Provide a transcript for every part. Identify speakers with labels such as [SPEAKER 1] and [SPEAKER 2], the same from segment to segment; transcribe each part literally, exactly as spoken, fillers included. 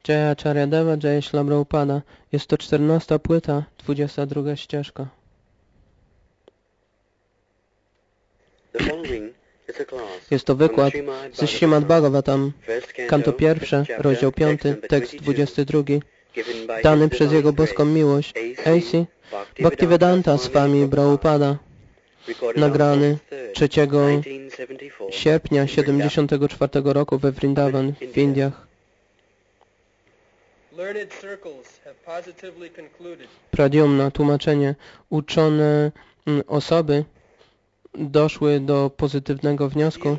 [SPEAKER 1] Jaya Charyadeva, Jaya Śrīla Prabhupada. Jest to czternasta płyta, dwudziesta druga ścieżka. Jest to wykład ze Śrīmad Bhagavatam, kanto pierwsze, rozdział piąty, tekst dwudziesty drugi, dany przez Jego boską miłość, A C Bhaktivedanta Swami Prabhupada, nagrany trzeciego sierpnia siedemdziesiątego czwartego roku we Vrindavan w Indiach. Pradyumna, tłumaczenie. Uczone osoby doszły do pozytywnego wniosku,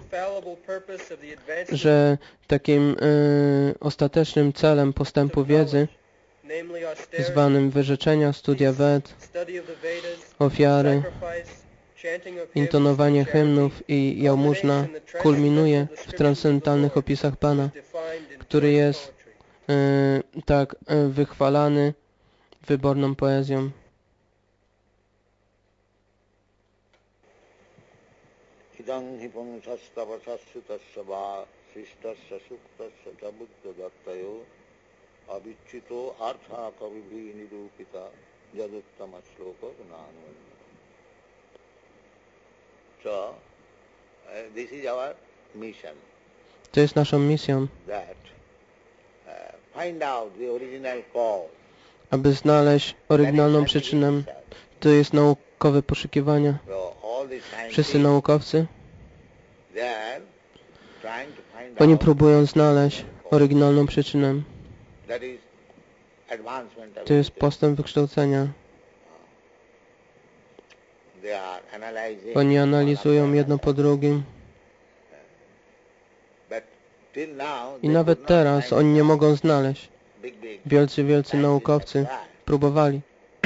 [SPEAKER 1] że takim y, ostatecznym celem postępu wiedzy, zwanym wyrzeczenia, studia Ved, ofiary, intonowanie hymnów i jałmużna, kulminuje w transcendentalnych opisach Pana, który jest y, tak y, wychwalany wyborną poezją.
[SPEAKER 2] Idang hi pungsastavasasu tasya sishtasya suktasya jabudya dattayo avichito artha kavibhi nirupita jaduttama shloka gnanu. So, uh, this is our mission.
[SPEAKER 1] To jest naszą misją,
[SPEAKER 2] That uh, find out the original cause.
[SPEAKER 1] aby znaleźć oryginalną przyczynę. To jest naukowe poszukiwania. Wszyscy naukowcy, oni próbują znaleźć oryginalną przyczynę. To jest postęp wykształcenia. Oni analizują jedno po drugim. I nawet teraz oni nie mogą znaleźć. Wielcy, wielcy naukowcy próbowali,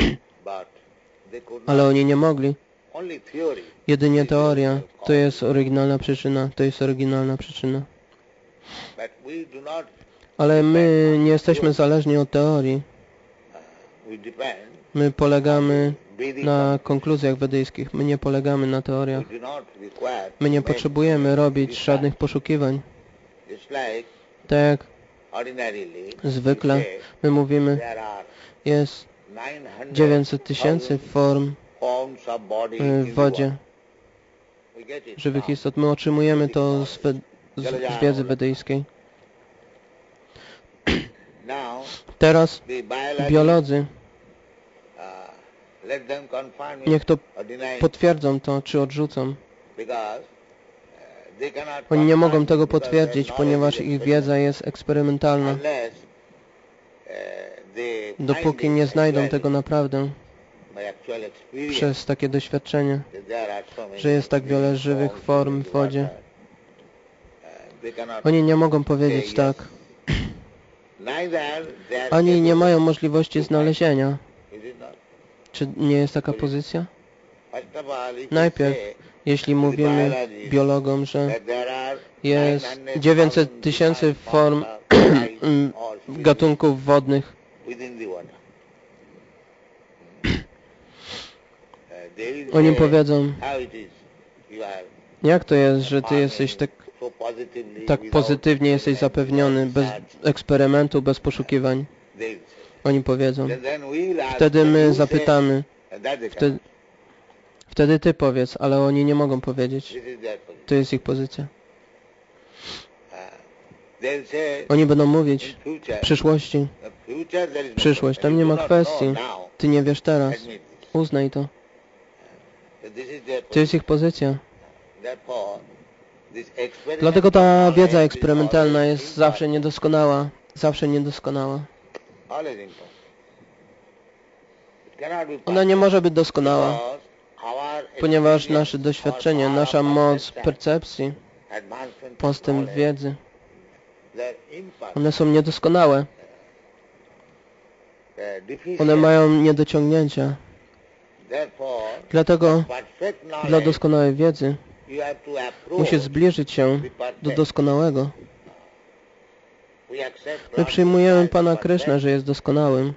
[SPEAKER 1] ale oni nie mogli. Jedynie teoria to jest oryginalna przyczyna, to jest oryginalna przyczyna. Ale my nie jesteśmy zależni od teorii. My polegamy na konkluzjach wedyjskich, my nie polegamy na teoriach. My nie potrzebujemy robić żadnych poszukiwań. Tak jak zwykle my mówimy, jest dziewięćset tysięcy form w wodzie żywych istot. My otrzymujemy to z, z, z wiedzy wedyjskiej. Teraz biolodzy, niech to potwierdzą to, czy odrzucą. Oni nie mogą tego potwierdzić, ponieważ ich wiedza jest eksperymentalna. Dopóki nie znajdą tego naprawdę przez takie doświadczenie, że jest tak wiele żywych form w wodzie, oni nie mogą powiedzieć tak. Ani nie mają możliwości znalezienia. Czy nie jest taka pozycja? Najpierw, jeśli mówimy biologom, że jest dziewięćset tysięcy form gatunków wodnych, oni powiedzą, jak to jest, że ty jesteś tak, tak pozytywnie jesteś zapewniony, bez eksperymentu, bez poszukiwań. Oni powiedzą. Wtedy my zapytamy. Wtedy, wtedy ty powiedz, ale oni nie mogą powiedzieć. To jest ich pozycja. Oni będą mówić w przyszłości. Przyszłość, tam nie ma kwestii. Ty nie wiesz teraz. Uznaj to. To jest ich pozycja. Dlatego ta wiedza eksperymentalna jest zawsze niedoskonała. Zawsze niedoskonała. Ona nie może być doskonała, ponieważ nasze doświadczenie, nasza moc percepcji, postęp wiedzy, one są niedoskonałe. One mają niedociągnięcia. Dlatego dla doskonałej wiedzy musisz zbliżyć się do doskonałego. My przyjmujemy Pana Krysznę, że jest doskonałym.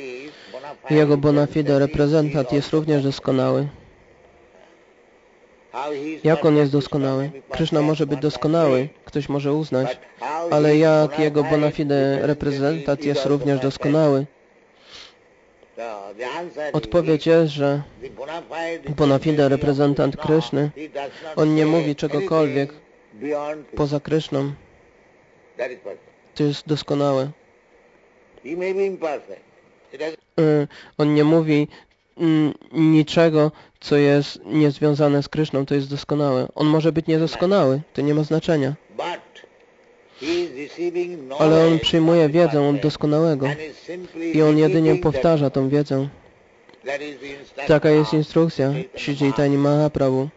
[SPEAKER 1] Jego bona fide reprezentant jest również doskonały. Jak on jest doskonały? Kryszna może być doskonały, ktoś może uznać, ale jak jego bona fide reprezentant jest również doskonały? Odpowiedź jest, że bona fide reprezentant Kryszny, on nie mówi czegokolwiek poza Kryszną. To jest doskonałe. On nie mówi mm, niczego, co jest niezwiązane z Kryszną, to jest doskonałe. On może być niedoskonały, to nie ma znaczenia. Ale on przyjmuje wiedzę od doskonałego i on jedynie powtarza tą wiedzę. Taka jest instrukcja Śri Chaitanya Mahaprabhu.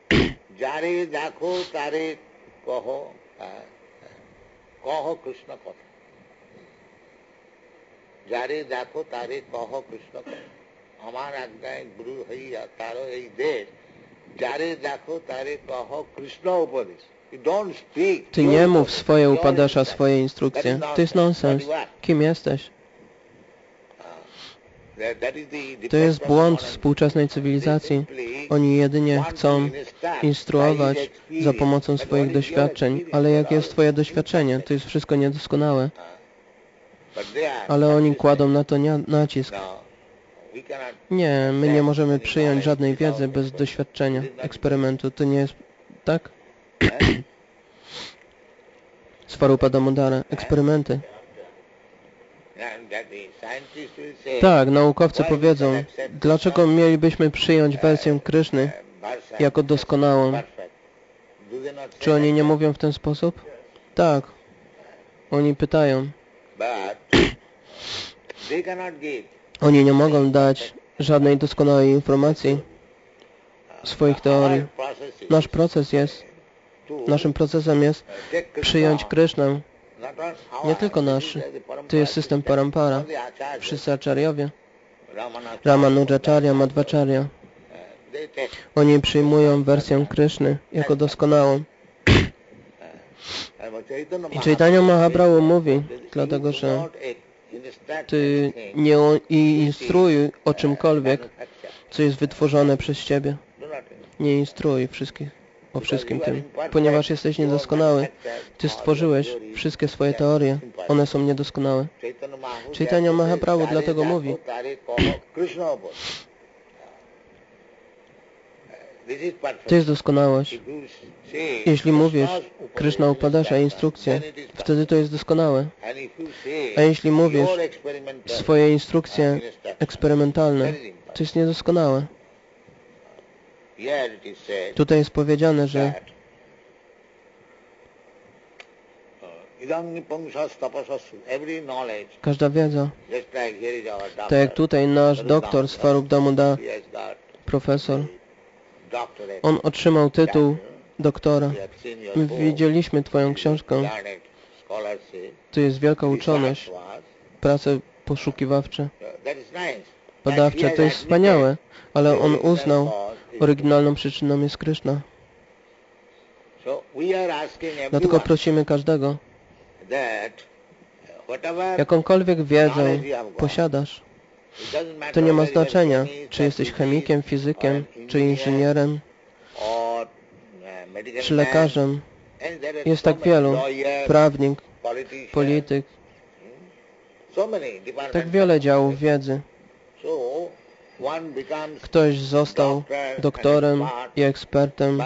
[SPEAKER 2] যারে দেখো তারে কহ কৃষ্ণ কহ আমার আজ্ঞায় গুরু হইয়া তার এই দেশ যারে দেখো তারে কহ কৃষ্ণ উপদেশ.
[SPEAKER 1] Ty nie mów swoje upadasza, swoje instrukcje. To jest nonsens. Kim jesteś? To jest błąd współczesnej cywilizacji. Oni jedynie chcą instruować za pomocą swoich doświadczeń. Ale jakie jest twoje doświadczenie? To jest wszystko niedoskonałe. Ale oni kładą na to nacisk. Nie, my nie możemy przyjąć żadnej wiedzy bez doświadczenia, eksperymentu. To nie jest... tak? Svarupa Damodara, eksperymenty. Tak, naukowcy powiedzą, dlaczego mielibyśmy przyjąć wersję Kryszny jako doskonałą? Czy oni nie mówią w ten sposób? Tak. Oni pytają. Oni nie mogą dać żadnej doskonałej informacji swoich teorii. Nasz proces jest, naszym procesem jest przyjąć Krysznę. Nie tylko nasz. To jest system parampara. Wszyscy acharyowie. Ramanujacharya, Madhvacharya. Oni przyjmują wersję Kryszny jako doskonałą. I Chaitanya Mahaprabhu mówi, dlatego że Ty nie instruuj o czymkolwiek, co jest wytworzone przez Ciebie. Nie instruuj wszystkich o wszystkim tym, ponieważ jesteś niedoskonały. Ty stworzyłeś wszystkie swoje teorie. One są niedoskonałe. Chaitanya Mahaprabhu dlatego mówi, to jest doskonałość. Jeśli mówisz Krishna Upadasha instrukcje, wtedy to jest doskonałe. A jeśli mówisz swoje instrukcje eksperymentalne, to jest niedoskonałe. Tutaj jest powiedziane, że każda wiedza, tak jak tutaj nasz doktor Svarup Damodar, profesor, on otrzymał tytuł doktora. My widzieliśmy Twoją książkę. To jest wielka uczoność, prace poszukiwawcze, badawcze. To jest wspaniałe, ale on uznał, oryginalną przyczyną jest Krishna. Dlatego prosimy każdego, jakąkolwiek wiedzę posiadasz, to nie ma znaczenia, czy jesteś chemikiem, fizykiem, czy inżynierem, czy lekarzem. Jest tak wielu, prawnik, polityk, tak wiele działów wiedzy. Ktoś został doktorem i ekspertem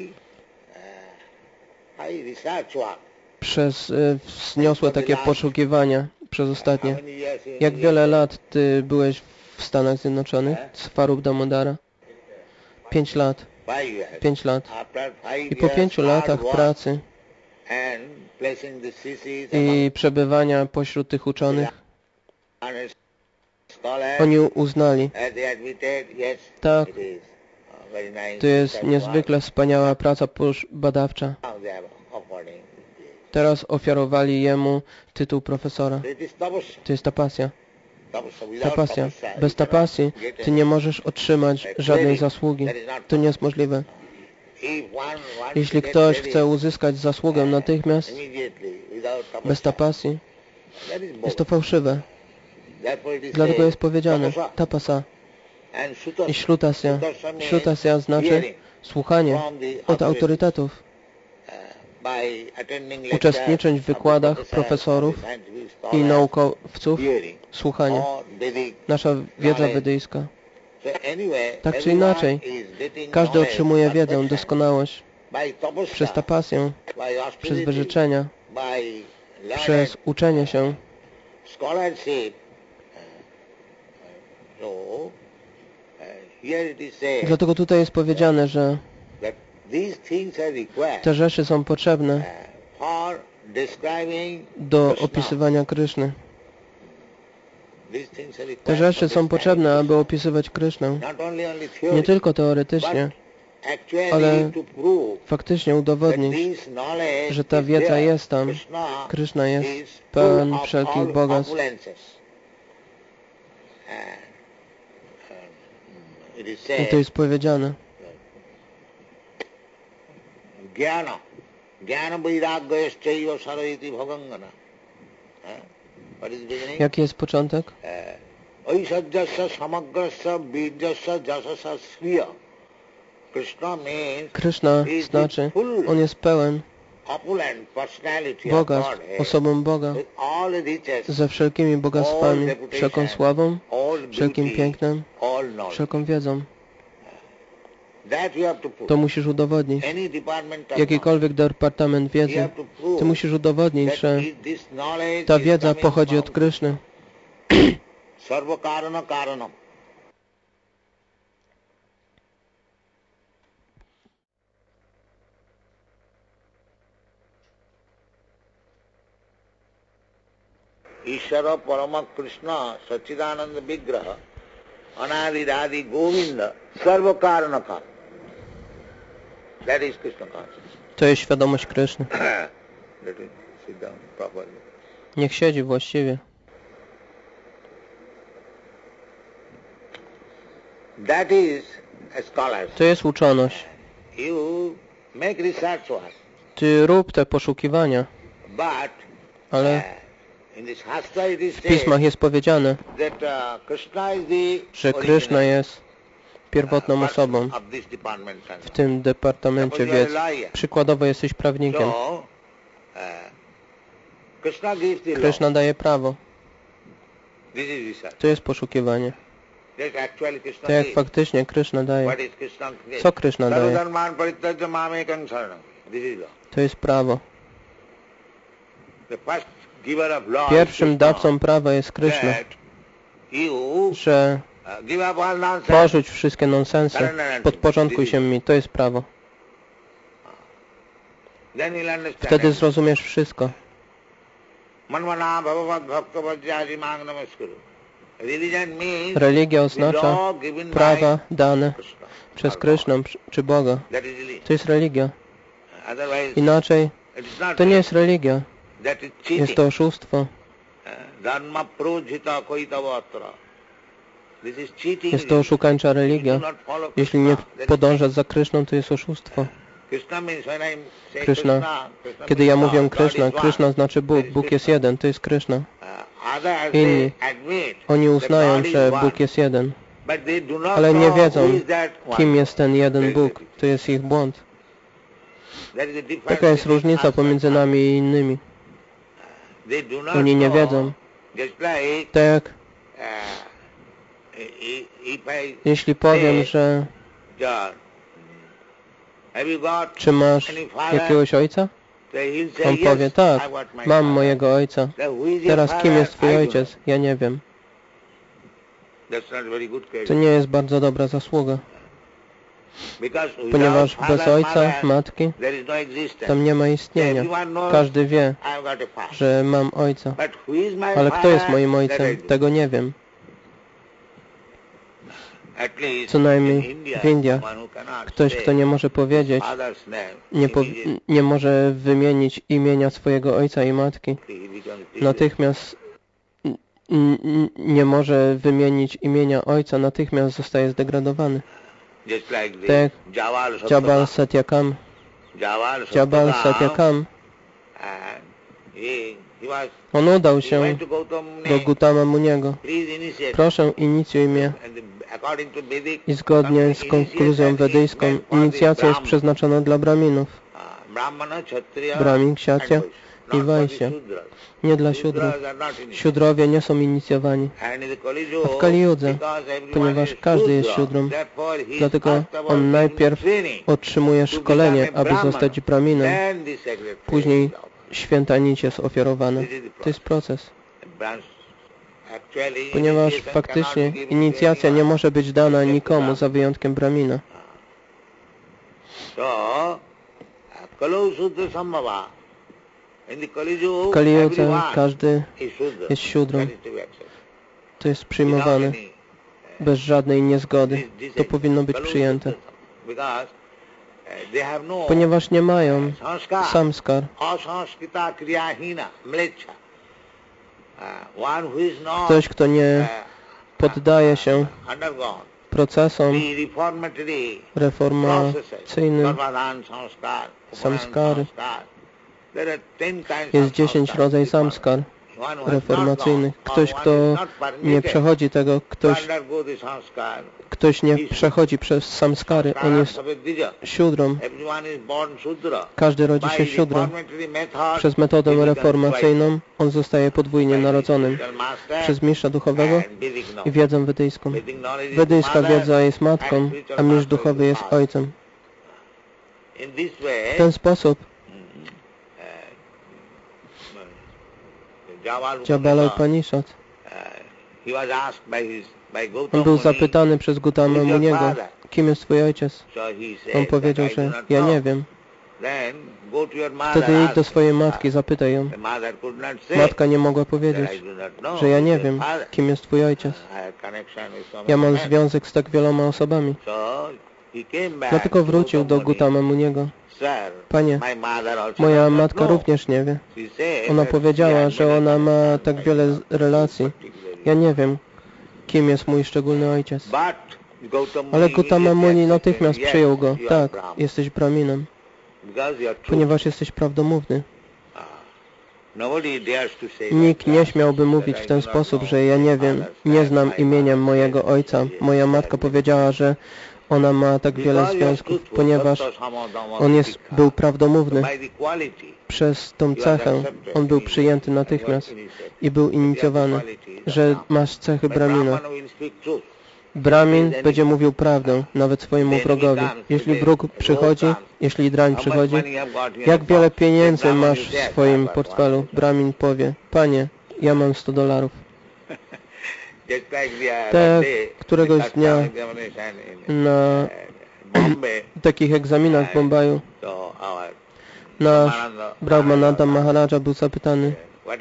[SPEAKER 1] przez y, wzniosłe takie poszukiwania przez ostatnie. Jak wiele lat Ty byłeś w Stanach Zjednoczonych? Svarup Damodara? Pięć lat. Pięć lat. I po pięciu latach pracy i przebywania pośród tych uczonych, oni uznali, tak, to jest niezwykle wspaniała praca badawcza. Teraz ofiarowali jemu tytuł profesora. To jest tapasja. Tapasja. Bez tapasji Ty nie możesz otrzymać żadnej zasługi. To nie jest możliwe. Jeśli ktoś chce uzyskać zasługę natychmiast, bez tapasji, jest to fałszywe. Dlatego jest powiedziane, tapasa. i śrutasya. Śrutasya znaczy słuchanie od autorytetów, uczestniczyć w wykładach profesorów i naukowców, słuchanie. Nasza wiedza wedyjska. Tak czy inaczej, każdy otrzymuje wiedzę, doskonałość przez tapasję, przez wyrzeczenia, przez uczenie się. Dlatego tutaj jest powiedziane, że te rzeczy są potrzebne do opisywania Kryszny. Te rzeczy są potrzebne, aby opisywać Krysznę. Nie tylko teoretycznie, ale faktycznie udowodnić, że ta wiedza jest tam. Kryszna jest pełen wszelkich bogactw. I to jest powiedziane.
[SPEAKER 2] Jnana. Jnana vairagyaschaiva sarayati bhavangana.
[SPEAKER 1] Jaki jest początek?
[SPEAKER 2] Aishajyasya samagrasya virjasya jasasya sriya.
[SPEAKER 1] Kryszna znaczy, on jest pełen bogactw, osobą Boga, ze wszelkimi bogactwami, wszelką sławą, wszelkim pięknem, wszelką wiedzą. To musisz udowodnić. Jakikolwiek departament wiedzy, ty musisz udowodnić, że ta wiedza pochodzi od Kryszny.
[SPEAKER 2] Ishvara Parama Krishna Sachidananda Vigraha Anadiradi Govinda Sarva Karana Karana. That is Krishna consciousness.
[SPEAKER 1] To jest świadomość Kryszny.
[SPEAKER 2] Let him sit down properly.
[SPEAKER 1] Niech siedzi właściwie.
[SPEAKER 2] That is a scholarship.
[SPEAKER 1] To jest uczoność.
[SPEAKER 2] You make research work.
[SPEAKER 1] Ty rób te poszukiwania.
[SPEAKER 2] But
[SPEAKER 1] ale
[SPEAKER 2] in this Shastra it is
[SPEAKER 1] w pismach jest powiedziane,
[SPEAKER 2] that, uh, Krishna is the
[SPEAKER 1] że Kryszna jest pierwotną osobą w tym departamencie wiedzy. Przykładowo jesteś prawnikiem. Kryszna daje prawo. To jest poszukiwanie. To jak faktycznie Kryszna daje. Co Kryszna daje? To jest prawo. Pierwszym dawcą prawa jest Kryszna, że porzuć wszystkie nonsensy, podporządkuj się mi, to jest prawo. Wtedy zrozumiesz wszystko. Religia oznacza prawa dane przez Krysznę czy Boga. To jest religia. Inaczej to nie jest religia. Jest to oszustwo. Jest to oszukańcza religia. Jeśli nie podążasz za Kryszną, to jest oszustwo. Kryszna. Kiedy ja mówię Kryszna, Kryszna znaczy Bóg. Bóg jest jeden, to jest Kryszna. Inni, oni uznają, że Bóg jest jeden, ale nie wiedzą, kim jest ten jeden Bóg. To jest ich błąd. Taka jest różnica pomiędzy nami i innymi. Oni nie wiedzą. Tak jak jeśli powiem, że czy masz jakiegoś ojca? On powie, tak, mam mojego ojca. Teraz kim jest twój ojciec? Ja nie wiem. To nie jest bardzo dobra zasługa. Ponieważ bez ojca, matki, tam nie ma istnienia. Każdy wie, że mam ojca. Ale kto jest moim ojcem? Tego nie wiem. Co najmniej w Indiach ktoś, kto nie może powiedzieć, nie, po, nie może wymienić imienia swojego ojca i matki, natychmiast nie może wymienić imienia ojca, natychmiast zostaje zdegradowany. Tak Jabal Satyakam. Jabal Satyakam On udał się do Gautama Muniego. Proszę, inicjuj mnie. I zgodnie z konkluzją wedyjską, inicjacja jest przeznaczona dla Braminów. Brahmin, Kshatriya i Vaishya. Nie dla Siudrów. Siudrowie nie są inicjowani. A w Kali Judze, ponieważ każdy jest Siudrą, dlatego on najpierw otrzymuje szkolenie, aby zostać Brahminem. Później święta nić jest ofiarowana. To jest proces. Ponieważ faktycznie inicjacja nie może być dana nikomu za wyjątkiem Brahmina. W Kali Judze każdy jest Siudrą. To jest przyjmowane bez żadnej niezgody. To powinno być przyjęte. Ponieważ nie mają samskar. Ktoś, kto nie poddaje się procesom reformacyjnym, samskary. Jest dziesięć rodzajów samskar reformacyjnych. Ktoś, kto nie przechodzi tego, ktoś, ktoś nie przechodzi przez samskary, on jest Siudrą. Każdy rodzi się Siudrą. Przez metodę reformacyjną on zostaje podwójnie narodzonym. Przez mistrza duchowego i wiedzę wedyjską. Wedyjska wiedza jest matką, a mistrz duchowy jest ojcem. W ten sposób Jabala Upanishad. On był zapytany przez Gautama Muniego, kim jest twój ojciec? On powiedział, że ja nie wiem. Wtedy idź do swojej matki, zapytaj ją. Matka nie mogła powiedzieć, że ja nie wiem, kim jest twój ojciec. Ja mam związek z tak wieloma osobami. Dlatego wrócił do Gautama Muniego. Panie, moja matka również nie wie. Ona powiedziała, że ona ma tak wiele relacji. Ja nie wiem, kim jest mój szczególny ojciec. Ale Gautama Muni natychmiast przyjął go. Tak, jesteś Brahminem, ponieważ jesteś prawdomówny. Nikt nie śmiałby mówić w ten sposób, że ja nie wiem, nie znam imienia mojego ojca. Moja matka powiedziała, że ona ma tak wiele związków, ponieważ on jest, był prawdomówny. Przez tą cechę on był przyjęty natychmiast i był inicjowany, że masz cechy Brahmina. Brahmin będzie mówił prawdę, nawet swojemu wrogowi. Jeśli wróg przychodzi, jeśli drań przychodzi, jak wiele pieniędzy masz w swoim portfelu? Brahmin powie, panie, ja mam sto dolarów. Tak, któregoś dnia na takich egzaminach w Bombaju nasz Brahmananda Maharaja był zapytany,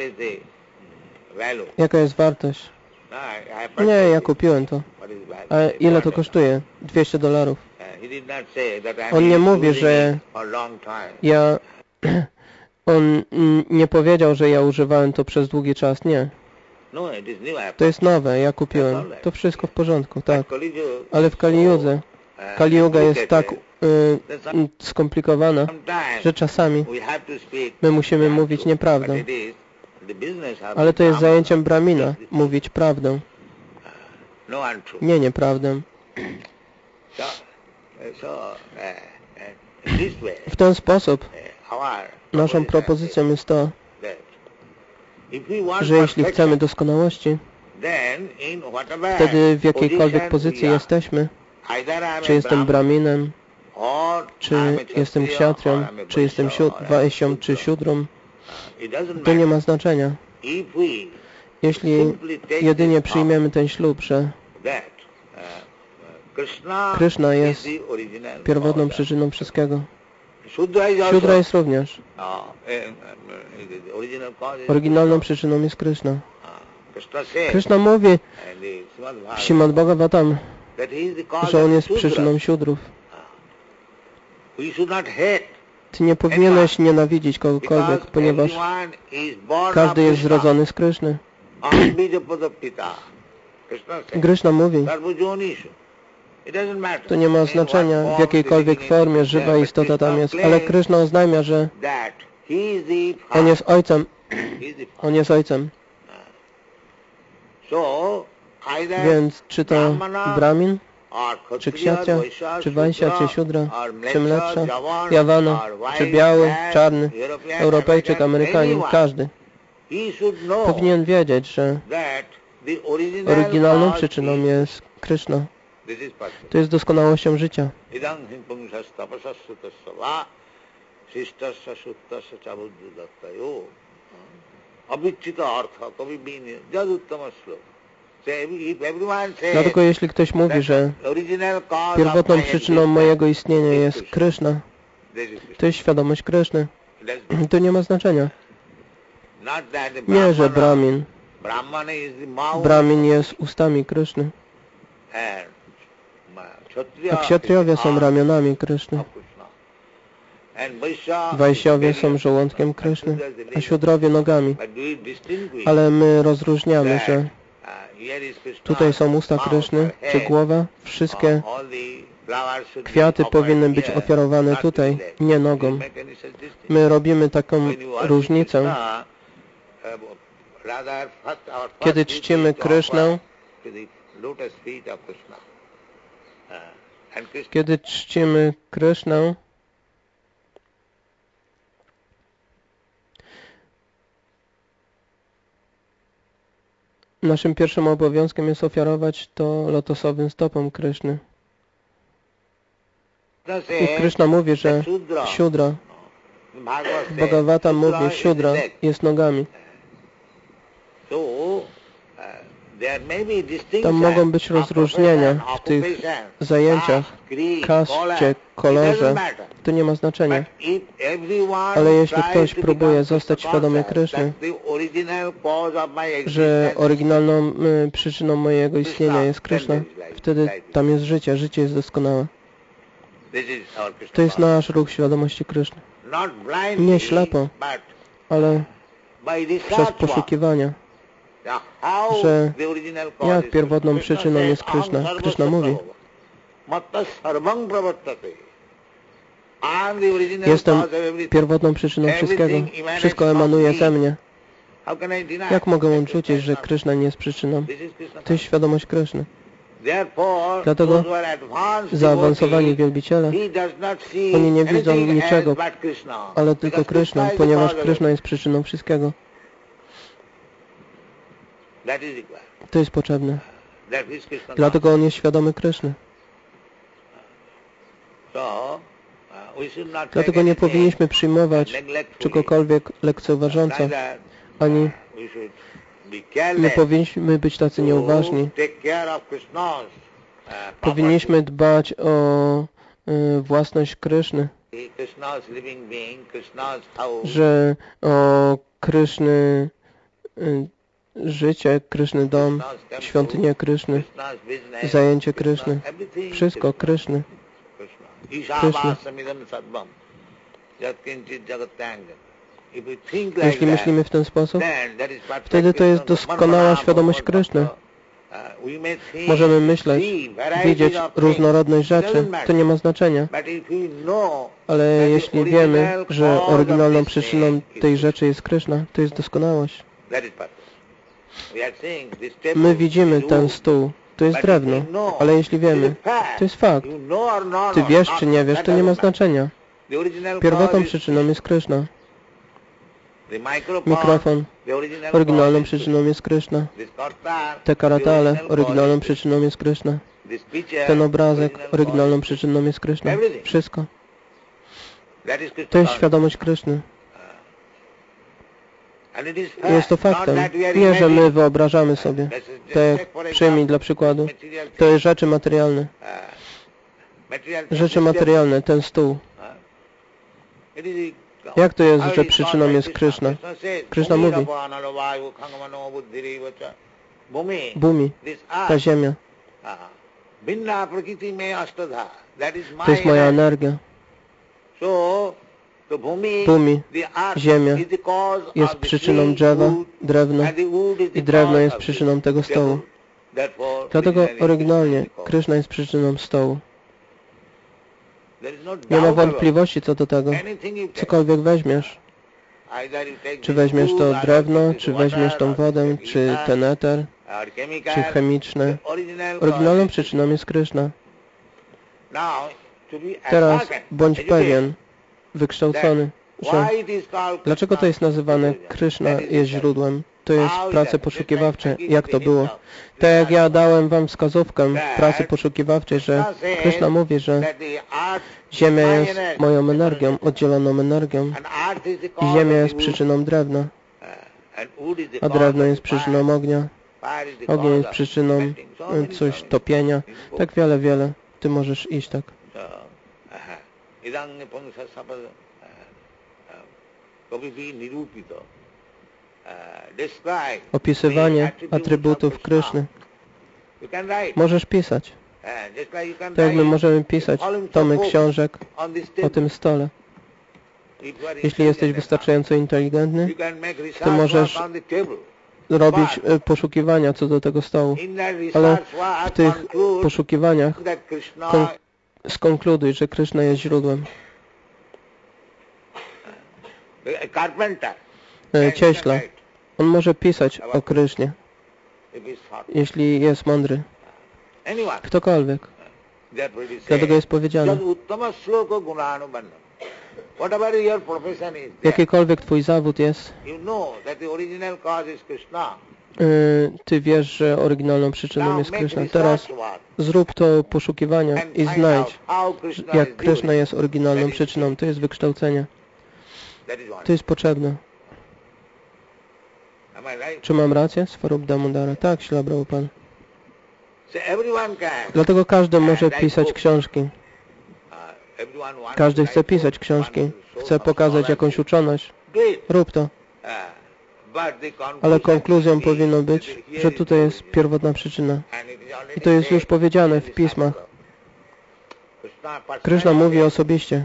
[SPEAKER 1] jaka jest wartość? Nie, ja kupiłem to. A ile to kosztuje? dwieście dolarów. On nie mówi, że ja... On nie powiedział, że ja używałem to przez długi czas. Nie. To jest nowe, ja kupiłem. To wszystko w porządku, tak. Ale w Kali Judze, Kali Yuga jest tak y, skomplikowana, że czasami my musimy mówić nieprawdę. Ale to jest zajęciem Brahmina, mówić prawdę. Nie nieprawdę. W ten sposób naszą propozycją jest to, że jeśli chcemy doskonałości, wtedy w jakiejkolwiek pozycji jesteśmy, czy jestem Brahminem, czy jestem Kshatriyą, czy jestem Vaishyą, czy Siudrą, to nie ma znaczenia. Jeśli jedynie przyjmiemy ten ślub, że Krishna jest pierwotną przyczyną wszystkiego. Siudra jest również. Oryginalną przyczyną jest Krishna. Krishna mówi w Śrimad Bhagavatam, że on jest przyczyną Siudrów. Ty nie powinieneś nienawidzić kogokolwiek, ponieważ każdy jest zrodzony z Krishny. Krishna mówi, to nie ma znaczenia, w jakiejkolwiek formie żywa istota tam jest, ale Krishna oznajmia, że on jest ojcem On jest ojcem. Więc czy to Brahmin, czy Kshatriya, czy Vaishya, czy Shudra, czy Mleksha, Yawana, czy biały, czarny, Europejczyk, Amerykanin, każdy powinien wiedzieć, że oryginalną przyczyną jest Krishna. To jest doskonałością życia. Dlatego jeśli ktoś mówi, że pierwotną przyczyną mojego istnienia jest Krishna, to jest świadomość Krishny. To nie ma znaczenia. Nie, że Brahmin. Brahmin jest ustami Krishny. A Kshatriyowie są ramionami Krishny. Vaishyowie są żołądkiem Krishny, a Shudrowie nogami. Ale my rozróżniamy, że tutaj są usta Krishny, czy głowa. Wszystkie kwiaty powinny być ofiarowane tutaj, nie nogą. My robimy taką różnicę. Kiedy czcimy Krishnę, kiedy czcimy Krishnę, naszym pierwszym obowiązkiem jest ofiarować to lotosowym stopom Krishny. I Krishna mówi, że Shudra, w Bhagavatam mówi, Shudra jest nogami. Tam mogą być rozróżnienia w tych zajęciach, kascie, kolorze, to nie ma znaczenia. Ale jeśli ktoś próbuje zostać świadomy Kryszny, że oryginalną y, przyczyną mojego istnienia jest Kryszna, wtedy tam jest życie, życie jest doskonałe. To jest nasz ruch świadomości Kryszny. Nie ślepo, ale przez poszukiwania, że jak pierwotną przyczyną jest Kryszna. Kryszna mówi, jestem pierwotną przyczyną wszystkiego, wszystko emanuje ze mnie. Jak mogę odrzucić, że Kryszna nie jest przyczyną? To jest świadomość Kryszny. Dlatego zaawansowani wielbiciele, oni nie widzą niczego, ale tylko Kryszna, ponieważ Kryszna jest przyczyną wszystkiego. To jest potrzebne. Dlatego on jest świadomy Kryszny. Dlatego nie powinniśmy przyjmować czegokolwiek lekceważąco, ani nie powinniśmy być tacy nieuważni. Powinniśmy dbać o y, własność Kryszny, że o Kryszny y, życie, Kryszny dom, świątynię Kryszny, zajęcie Kryszny, wszystko Kryszny. Kryszny. Jeśli myślimy w ten sposób, wtedy to jest doskonała świadomość Kryszny. Możemy myśleć, widzieć różnorodność rzeczy, to nie ma znaczenia. Ale jeśli wiemy, że oryginalną przyczyną tej rzeczy jest Kryszna, to jest doskonałość. My widzimy ten stół, to jest drewno, ale jeśli wiemy, to jest fakt. Ty wiesz czy nie wiesz, to nie ma znaczenia. Pierwotną przyczyną jest Kryszna. Mikrofon, oryginalną przyczyną jest Kryszna. Te karatale, oryginalną przyczyną jest Kryszna. Ten obrazek, oryginalną przyczyną jest Kryszna. Wszystko. To jest świadomość Kryszny. Jest to faktem. Nie, że my wyobrażamy sobie. Tak, przyjmij dla przykładu. To jest rzeczy materialne. Rzeczy materialne, ten stół. Jak to jest, że przyczyną jest Kryszna? Kryszna mówi, Bhumi, ta ziemia, to jest moja energia. Bhumi, ziemia, jest przyczyną drzewa, drewna i drewno jest przyczyną tego stołu. Dlatego oryginalnie Kryszna jest przyczyną stołu. Nie ma wątpliwości co do tego. Cokolwiek weźmiesz, Czy weźmiesz to drewno, czy weźmiesz tą wodę, czy ten eter, czy chemiczne. Oryginalną przyczyną jest Kryszna. Teraz bądź pewien, wykształcony, że dlaczego to jest nazywane Kryszna jest źródłem. To jest prace poszukiwawcze. Jak to było? Tak jak ja dałem wam wskazówkę pracy poszukiwawczej, że Kryszna mówi, że Ziemia jest moją energią, oddzieloną energią i Ziemia jest przyczyną drewna, a drewno jest przyczyną ognia, ogień jest przyczyną coś topienia. Tak wiele, wiele. Ty możesz iść tak. Opisywanie atrybutów Kryszny. Możesz pisać. Tak jak my możemy pisać tomy książek o tym stole. Jeśli jesteś wystarczająco inteligentny, ty możesz robić poszukiwania co do tego stołu. Ale w tych poszukiwaniach skonkluduj, że Kryszna jest źródłem. Cieśla. On może pisać o Krysznie, jeśli jest mądry. Ktokolwiek. Dlatego jest powiedziane, jakikolwiek twój zawód jest, ty wiesz, że oryginalną przyczyną jest Kryszna. Teraz zrób to poszukiwania i znajdź, jak Kryszna jest oryginalną przyczyną. To jest wykształcenie. To jest potrzebne. Czy mam rację? Swarup Damodara. Tak, Śrīla Prabhupāda. Dlatego każdy może pisać książki. Każdy chce pisać książki. Chce pokazać jakąś uczoność. Rób to. Ale konkluzją powinno być, że tutaj jest pierwotna przyczyna. I to jest już powiedziane w pismach. Kryszna mówi osobiście.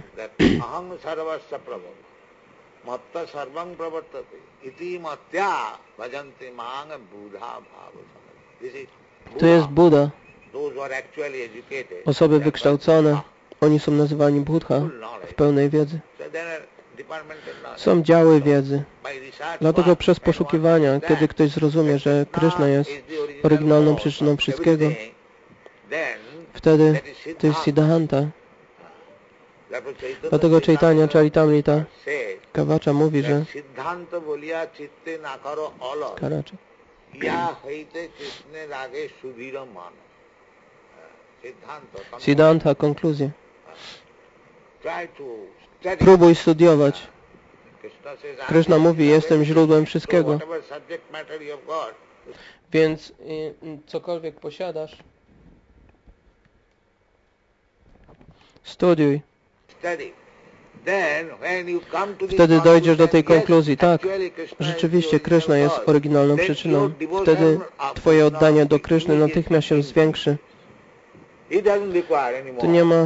[SPEAKER 1] To jest Buddha. Osoby wykształcone, oni są nazywani Buddha w pełnej wiedzy. Są działy wiedzy. Dlatego przez poszukiwania, kiedy ktoś zrozumie, że Kryszna jest oryginalną przyczyną wszystkiego, wtedy to jest Siddhanta. Dlatego Chaitanya Charitamrita Kavacza mówi, że Karacze. Siddhanta, konkluzje. Próbuj studiować. Kryszna mówi, jestem źródłem wszystkiego. Więc y, cokolwiek posiadasz, studiuj. Wtedy dojdziesz do tej konkluzji. Tak, rzeczywiście Kryszna jest oryginalną przyczyną. Wtedy twoje oddanie do Kryszny natychmiast się zwiększy. Tu nie ma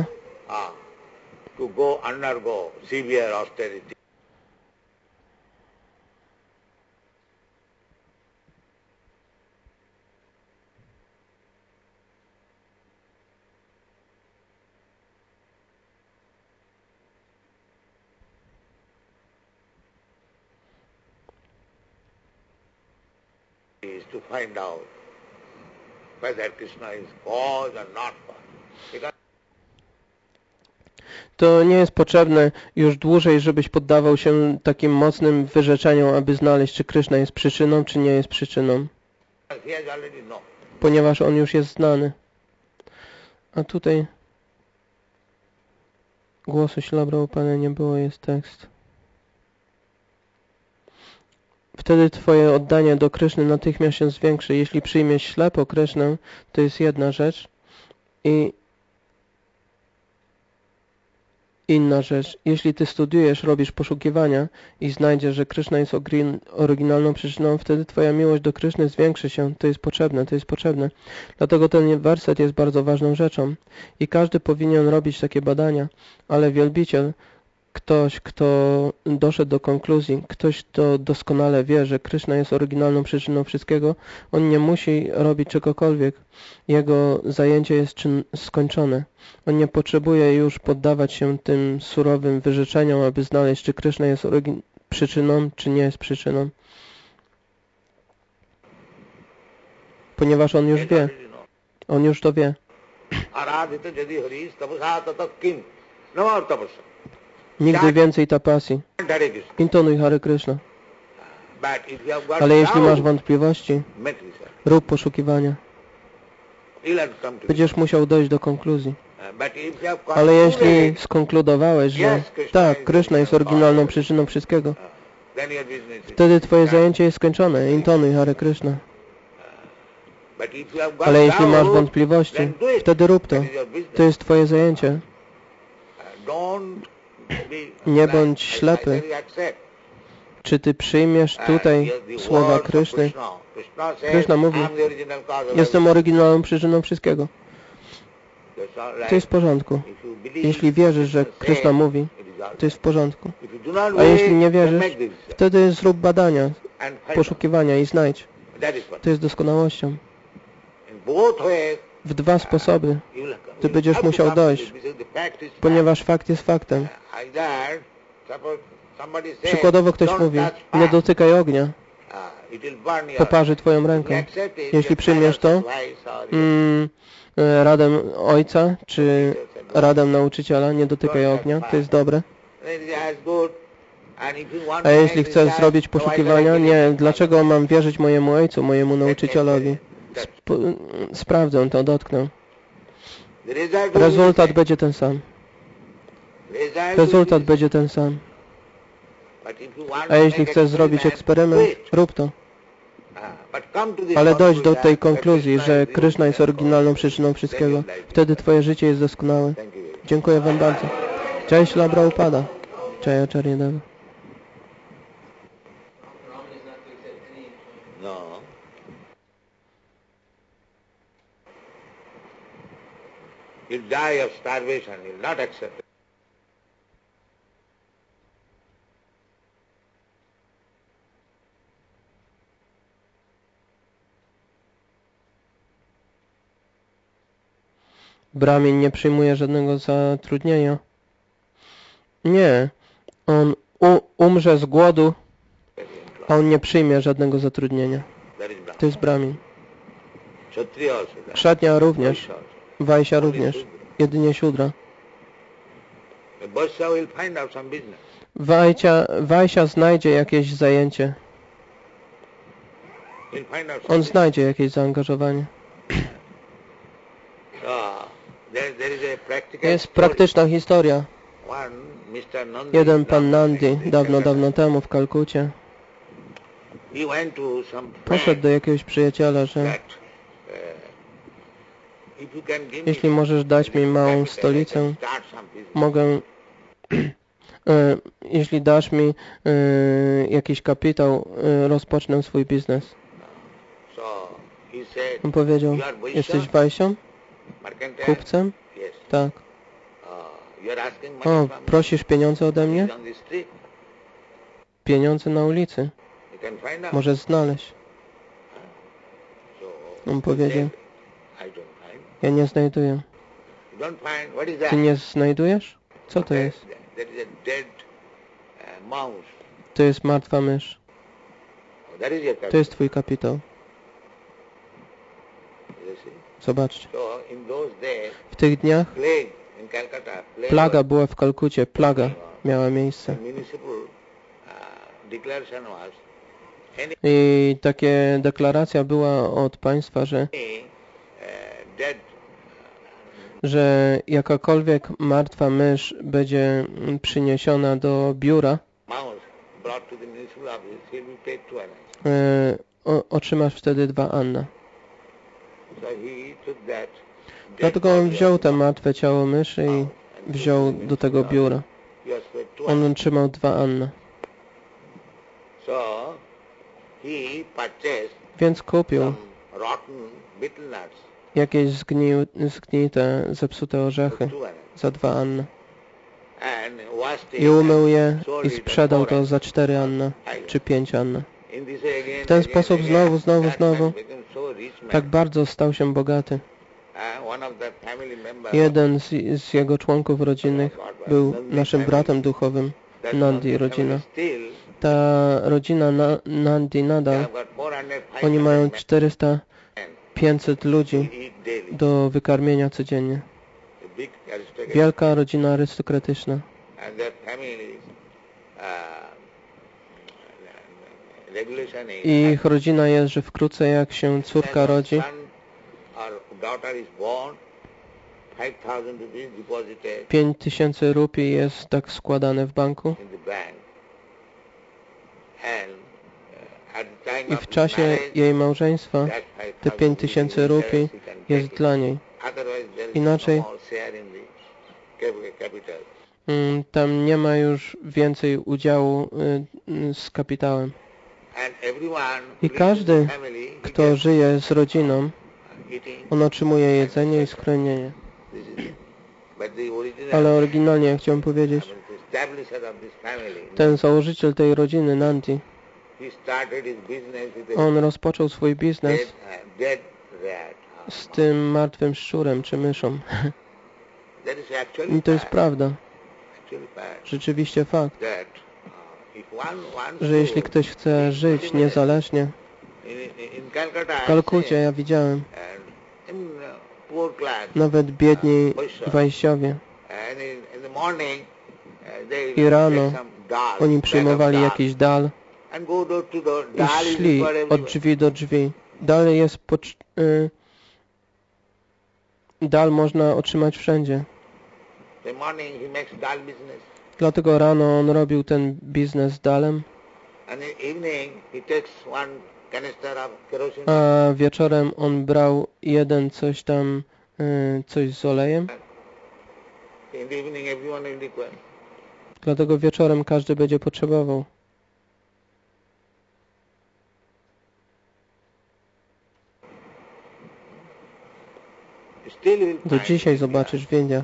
[SPEAKER 2] to find out whether Krishna is cause or not cause.
[SPEAKER 1] To nie jest potrzebne już dłużej, żebyś poddawał się takim mocnym wyrzeczeniom, aby znaleźć, czy Kryszna jest przyczyną, czy nie jest przyczyną. Ponieważ on już jest znany. A tutaj głosu Śrīla Prabhupāda nie było, jest tekst. Wtedy twoje oddanie do Kryszny natychmiast się zwiększy. Jeśli przyjmiesz ślepo Krysznę, to jest jedna rzecz. I inna rzecz. Jeśli ty studiujesz, robisz poszukiwania i znajdziesz, że Kryszna jest oryginalną przyczyną, wtedy twoja miłość do Kryszny zwiększy się. To jest potrzebne, to jest potrzebne. Dlatego ten werset jest bardzo ważną rzeczą. I każdy powinien robić takie badania. Ale wielbiciel, ktoś, kto doszedł do konkluzji, ktoś, kto doskonale wie, że Kryszna jest oryginalną przyczyną wszystkiego, on nie musi robić czegokolwiek. Jego zajęcie jest czyn skończone. On nie potrzebuje już poddawać się tym surowym wyrzeczeniom, aby znaleźć, czy Kryszna jest przyczyną, czy nie jest przyczyną. Ponieważ On już wie. On już to wie. Nigdy więcej tapasy. Intonuj Hare Krishna. Ale jeśli masz wątpliwości, rób poszukiwania. Będziesz musiał dojść do konkluzji. Ale jeśli skonkludowałeś, że tak, Krishna jest oryginalną przyczyną wszystkiego, wtedy twoje zajęcie jest skończone. Intonuj Hare Krishna. Ale jeśli masz wątpliwości, wtedy rób to. To jest twoje zajęcie. Nie bądź ślepy. Czy ty przyjmiesz tutaj słowa Kryszny? Kryszna mówi, jestem oryginalną przyczyną wszystkiego. To jest w porządku. Jeśli wierzysz, że Kryszna mówi, to jest w porządku. A jeśli nie wierzysz, wtedy zrób badania, poszukiwania i znajdź. To jest doskonałością. W dwa sposoby ty będziesz musiał dojść, ponieważ fakt jest faktem. Przykładowo ktoś mówi, nie dotykaj ognia, poparzy twoją rękę. Jeśli przyjmiesz to, mm, radę ojca, czy radę nauczyciela, nie dotykaj ognia, to jest dobre. A jeśli chcesz zrobić poszukiwania, nie, dlaczego mam wierzyć mojemu ojcu, mojemu nauczycielowi? Sp sprawdzę to, dotknę. Rezultat będzie ten sam. Rezultat będzie ten sam. A jeśli chcesz zrobić eksperyment, rób to. Ale dojść do tej konkluzji, że Kryszna jest oryginalną przyczyną wszystkiego. Wtedy twoje życie jest doskonałe. Dziękuję wam bardzo. Jai Śrīla Prabhupada. Jai Acharya Deva.
[SPEAKER 2] He'll die of starvation, he'll not accept it.
[SPEAKER 1] Brahmin nie przyjmuje żadnego zatrudnienia. Nie. On u, umrze z głodu, a on nie przyjmie żadnego zatrudnienia. To jest Brahmin. Kshatriya również. Vaishya również. Jedynie Shudra. Vaishya, Vaishya znajdzie jakieś zajęcie. On znajdzie jakieś zaangażowanie. Jest praktyczna historia. Jeden pan Nandi dawno, dawno temu w Kalkucie poszedł do jakiegoś przyjaciela, że jeśli możesz dać mi małą stolicę, mogę, e, jeśli dasz mi e, jakiś kapitał, e, rozpocznę swój biznes. On powiedział, jesteś Vaishyą? Kupcem? Tak. O, prosisz pieniądze ode mnie? Pieniądze na ulicy. Możesz znaleźć. On powiedział, ja nie znajduję. Ty nie znajdujesz? Co to jest? To jest martwa mysz. To jest twój kapitał. Zobaczcie. W tych dniach plaga była w Kalkucie. Plaga miała miejsce. I takie deklaracja była od państwa, że że jakakolwiek martwa mysz będzie przyniesiona do biura, e, o, otrzymasz wtedy dwa anna. Dlatego on wziął te martwe ciało myszy i wziął do tego biura. On otrzymał dwa anna. Więc kupił jakieś zgni, zgnite, zepsute orzechy za dwa anna. I umył je i sprzedał to za cztery anna, czy pięć anna. W ten sposób znowu, znowu, znowu tak bardzo stał się bogaty. Jeden z, z jego członków rodzinnych był naszym bratem duchowym, Nandi rodzina. ta rodzina na, Nandi nadal, oni mają czterysta pięćset ludzi do wykarmienia codziennie. Wielka rodzina arystokratyczna. I ich rodzina jest, że wkrótce jak się córka rodzi, pięć tysięcy rupii jest tak składane w banku. I w czasie jej małżeństwa te pięć tysięcy rupii jest dla niej. Inaczej mm, tam nie ma już więcej udziału y, z kapitałem. I każdy, kto żyje z rodziną, on otrzymuje jedzenie i schronienie. Ale oryginalnie, jak chciałem powiedzieć, ten założyciel tej rodziny, Nandi, on rozpoczął swój biznes z tym martwym szczurem czy myszą. I to jest prawda. Rzeczywiście fakt, że jeśli ktoś chce żyć niezależnie, w Kalkucie ja widziałem, nawet biedni wajsiowie, i rano oni przyjmowali jakiś dal i szli od drzwi do drzwi. Dalej jest y, dal można otrzymać wszędzie. Dlatego rano on robił ten biznes z dalem, a wieczorem on brał jeden coś tam, y, coś z olejem. Dlatego wieczorem każdy będzie potrzebował. Do dzisiaj zobaczysz w Indiach.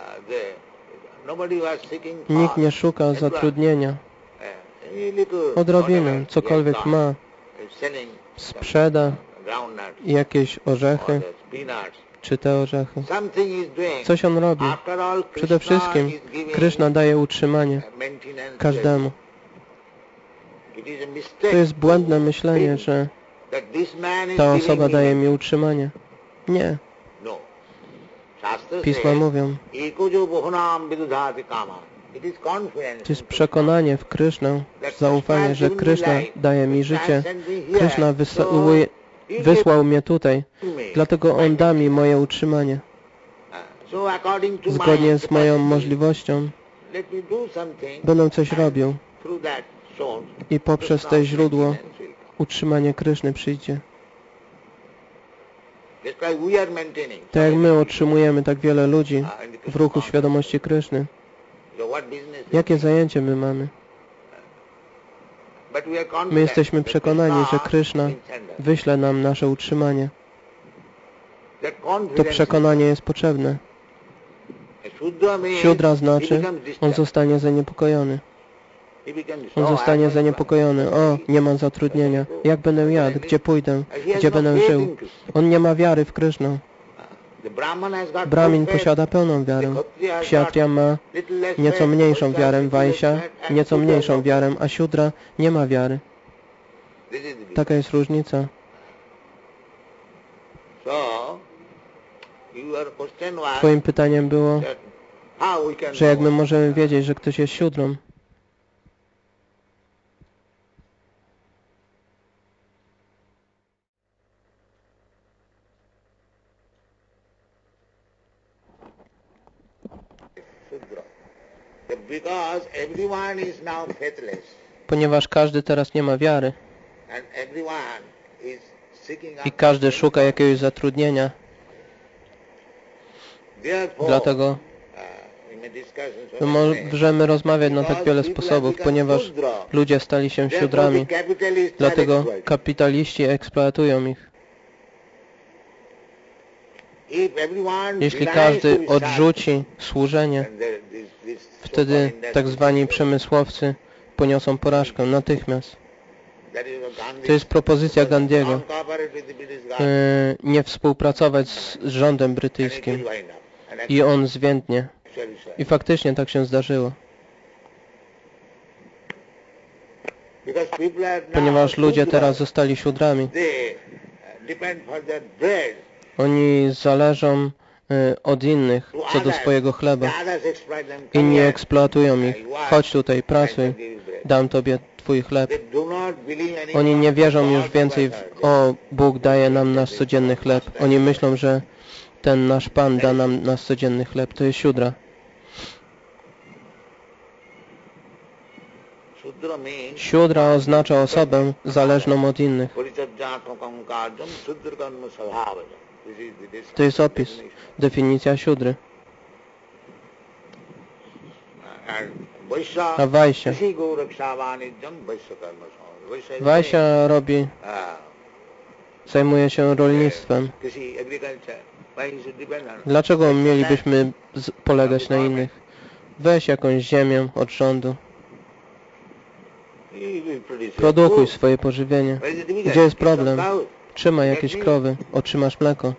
[SPEAKER 1] Nikt nie szuka zatrudnienia. Odrobinę, cokolwiek ma, sprzeda jakieś orzechy, czy te orzechy. Coś on robi. Przede wszystkim Kryszna daje utrzymanie każdemu. To jest błędne myślenie, że ta osoba daje mi utrzymanie. Nie. Pisma mówią, to jest przekonanie w Krysznę, zaufanie, że Kryszna daje mi życie. Kryszna wysłał mnie tutaj, dlatego On da mi moje utrzymanie. Zgodnie z moją możliwością będę coś robił i poprzez to źródło utrzymanie Kryszny przyjdzie. Tak jak my utrzymujemy tak wiele ludzi w ruchu świadomości Kryszny. Jakie zajęcie my mamy? My jesteśmy przekonani, że Kryszna wyśle nam nasze utrzymanie. To przekonanie jest potrzebne. Siudra znaczy, on zostanie zaniepokojony. On zostanie zaniepokojony. O, nie mam zatrudnienia. Jak będę jadł? Gdzie pójdę? Gdzie będę żył? On nie ma wiary w Krysznę. Brahmin posiada pełną wiarę. Kshatriya ma nieco mniejszą wiarę. Vaishya nieco mniejszą wiarę, a Siudra nie ma wiary. Taka jest różnica. Twoim pytaniem było, że jak my możemy wiedzieć, że ktoś jest Siudrą. Ponieważ każdy teraz nie ma wiary i każdy szuka jakiegoś zatrudnienia. Dlatego możemy rozmawiać na tak wiele sposobów, ponieważ ludzie stali się siudrami. Dlatego kapitaliści eksploatują ich. Jeśli każdy odrzuci służenie, wtedy tak zwani przemysłowcy poniosą porażkę natychmiast. To jest propozycja Gandhiego. E, nie współpracować z rządem brytyjskim. I on zwiędnie. I faktycznie tak się zdarzyło. Ponieważ ludzie teraz zostali siódrami. Oni zależą od innych co do swojego chleba. Inni eksploatują ich. Chodź tutaj, pracuj, dam tobie twój chleb. Oni nie wierzą już więcej w o, Bóg daje nam nasz codzienny chleb. Oni myślą, że ten nasz Pan da nam nasz codzienny chleb. To jest siódra. Siódra oznacza osobę zależną od innych. To jest opis, definicja siódry. A Wajsia. Wajsia robi, zajmuje się rolnictwem. Dlaczego mielibyśmy polegać na innych? Weź jakąś ziemię od rządu. Produkuj swoje pożywienie. Gdzie jest problem? Trzymaj jakieś krowy, otrzymasz mleko.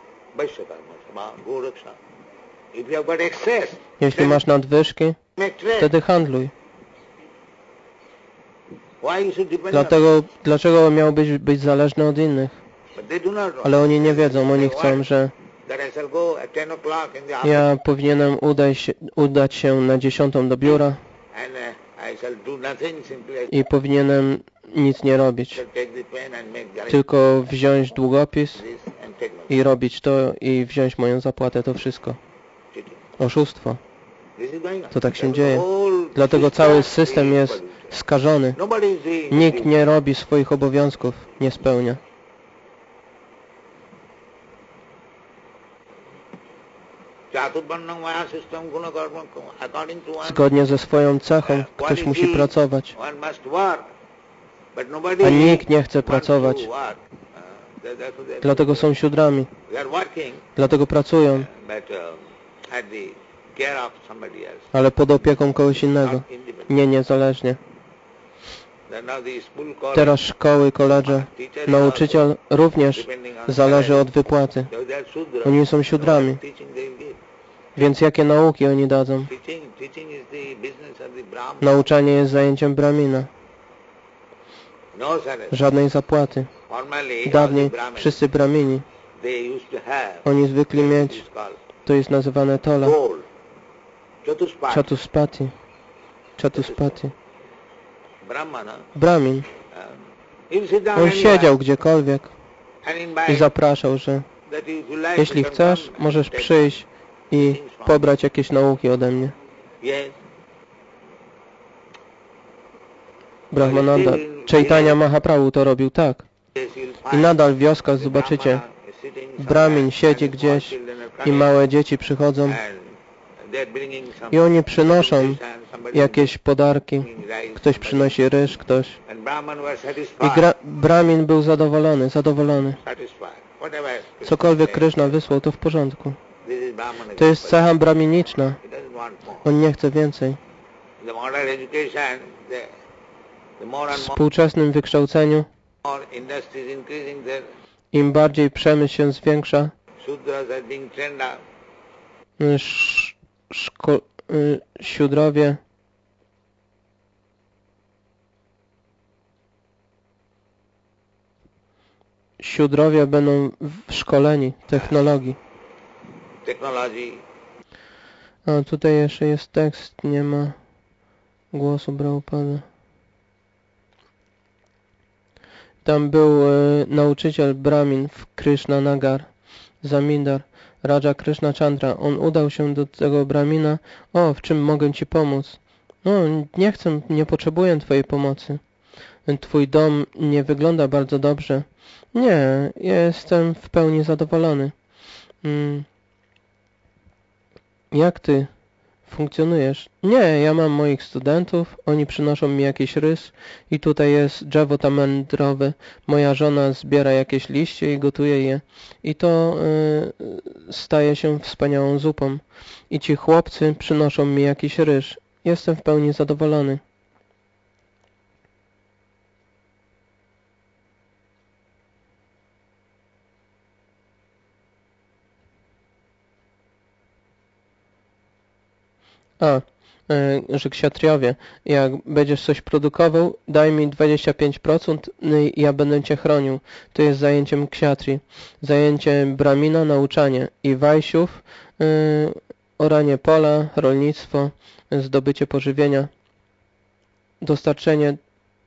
[SPEAKER 1] Jeśli masz nadwyżki, wtedy handluj. Dlatego, dlaczego miałbyś być zależny od innych? Ale oni nie wiedzą, oni chcą, że ja powinienem udać się, udać się na dziesiątą do biura i powinienem nic nie robić, tylko wziąć długopis i robić to i wziąć moją zapłatę, to wszystko. Oszustwo. To tak się dzieje. Dlatego cały system jest skażony. Nikt nie robi swoich obowiązków, nie spełnia. Zgodnie ze swoją cechą ktoś musi pracować. A nikt nie chce pracować. Dlatego są siódrami. Dlatego pracują. Ale pod opieką kogoś innego. Nie niezależnie. Teraz szkoły, koledże, nauczyciel również zależy od wypłaty. Oni są siódrami. Więc jakie nauki oni dadzą? Nauczanie jest zajęciem Brahmina. Żadnej zapłaty. Dawniej wszyscy Brahmini, oni zwykli mieć, to jest nazywane tola. Chatuspati. Chatuspati. Brahmin. On siedział gdziekolwiek i zapraszał, że jeśli chcesz, możesz przyjść i pobrać jakieś nauki ode mnie. Brahmananda, Chaitanya Mahaprabhu to robił tak. I nadal w wioskach zobaczycie, Brahmin siedzi gdzieś i małe dzieci przychodzą i oni przynoszą jakieś podarki. Ktoś przynosi ryż, ktoś. I Brahmin był zadowolony, zadowolony. Cokolwiek Kryszna wysłał, to w porządku. To jest cecha brahminiczna. On nie chce więcej. W współczesnym wykształceniu im bardziej przemysł się zwiększa, sz szko siódrowie siódrowie będą szkoleni technologii. A tutaj jeszcze jest tekst, nie ma głosu Prabhupada. Tam był e, nauczyciel Brahmin w Krishna Nagar, Zamindar, Raja Krishna Chandra. On udał się do tego Brahmina. O, w czym mogę ci pomóc? No, nie chcę, nie potrzebuję twojej pomocy. Twój dom nie wygląda bardzo dobrze. Nie, ja jestem w pełni zadowolony. Hmm. Jak ty funkcjonujesz? Nie, ja mam moich studentów, oni przynoszą mi jakiś rys i tutaj jest drzewo tamandrowe. Moja żona zbiera jakieś liście i gotuje je i to y, staje się wspaniałą zupą. I ci chłopcy przynoszą mi jakiś ryż. Jestem w pełni zadowolony. A, że kszatriowie, jak będziesz coś produkował, daj mi dwadzieścia pięć procent i ja będę cię chronił. To jest zajęciem kshatri. Zajęcie bramina, nauczanie i wajsiów, yy, oranie pola, rolnictwo, zdobycie pożywienia, dostarczenie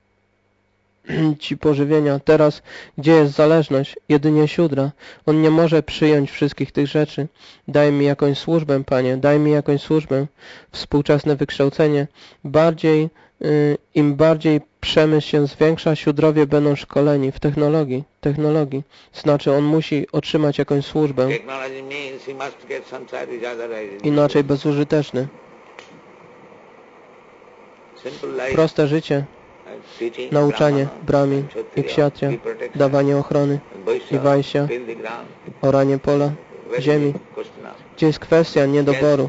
[SPEAKER 1] ci pożywienia. Teraz, gdzie jest zależność? Jedynie siódra. On nie może przyjąć wszystkich tych rzeczy. Daj mi jakąś służbę, Panie, daj mi jakąś służbę. Współczesne wykształcenie. Bardziej, y, im bardziej przemysł się zwiększa, siódrowie będą szkoleni w technologii. Technologii. Znaczy, on musi otrzymać jakąś służbę. Inaczej bezużyteczny. Proste życie. Nauczanie, brahmin i kshatriya, dawanie ochrony i wajsia, oranie pola, ziemi. Gdzie jest kwestia niedoboru?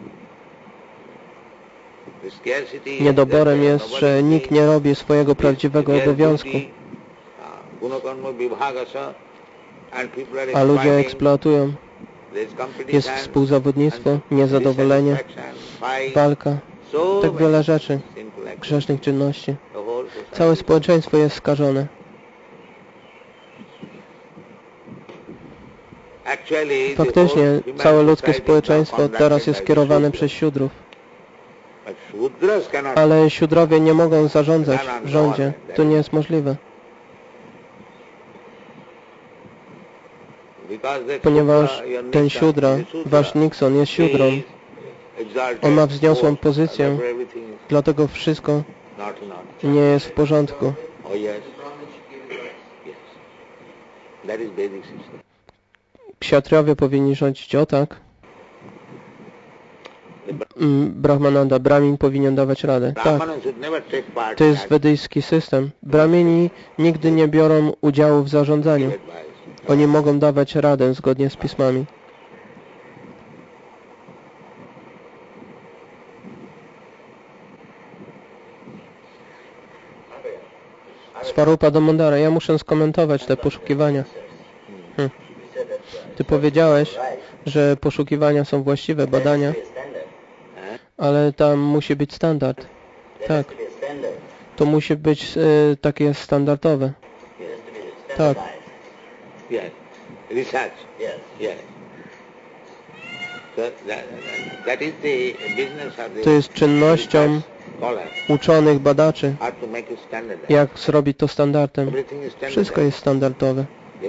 [SPEAKER 1] Niedoborem jest, że nikt nie robi swojego prawdziwego obowiązku, a ludzie eksploatują. Jest współzawodnictwo, niezadowolenie, walka, tak wiele rzeczy, grzesznych czynności. Całe społeczeństwo jest skażone. Faktycznie całe ludzkie społeczeństwo teraz jest kierowane przez siódrów. Ale siódrowie nie mogą zarządzać w rządzie. To nie jest możliwe. Ponieważ ten siódra, wasz Nixon jest siódrą. On ma wzniosłą pozycję, dlatego wszystko nie jest w porządku. Kshatriowie powinni rządzić o tak. Brahmananda, Brahmin powinien dawać radę. Tak. To jest wedyjski system. Brahmini nigdy nie biorą udziału w zarządzaniu. Oni mogą dawać radę zgodnie z pismami. Swarupa Damodara, ja muszę skomentować te poszukiwania. Hm. Ty powiedziałeś, że poszukiwania są właściwe, badania, ale tam musi być standard. Tak. To musi być e, takie standardowe. Tak. To jest czynnością uczonych badaczy, jak zrobić to standardem. Wszystko jest standardowe.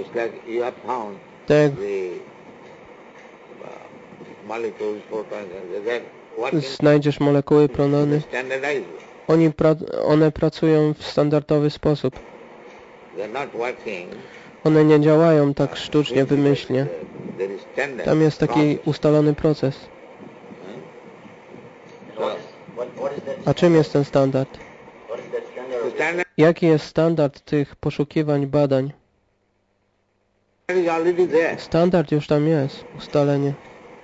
[SPEAKER 1] Tak. Znajdziesz molekuły, pronony. Oni pra one pracują w standardowy sposób. One nie działają tak sztucznie, wymyślnie. Tam jest taki ustalony proces. A czym jest ten standard? Jaki jest standard tych poszukiwań, badań? Standard już tam jest, ustalenie.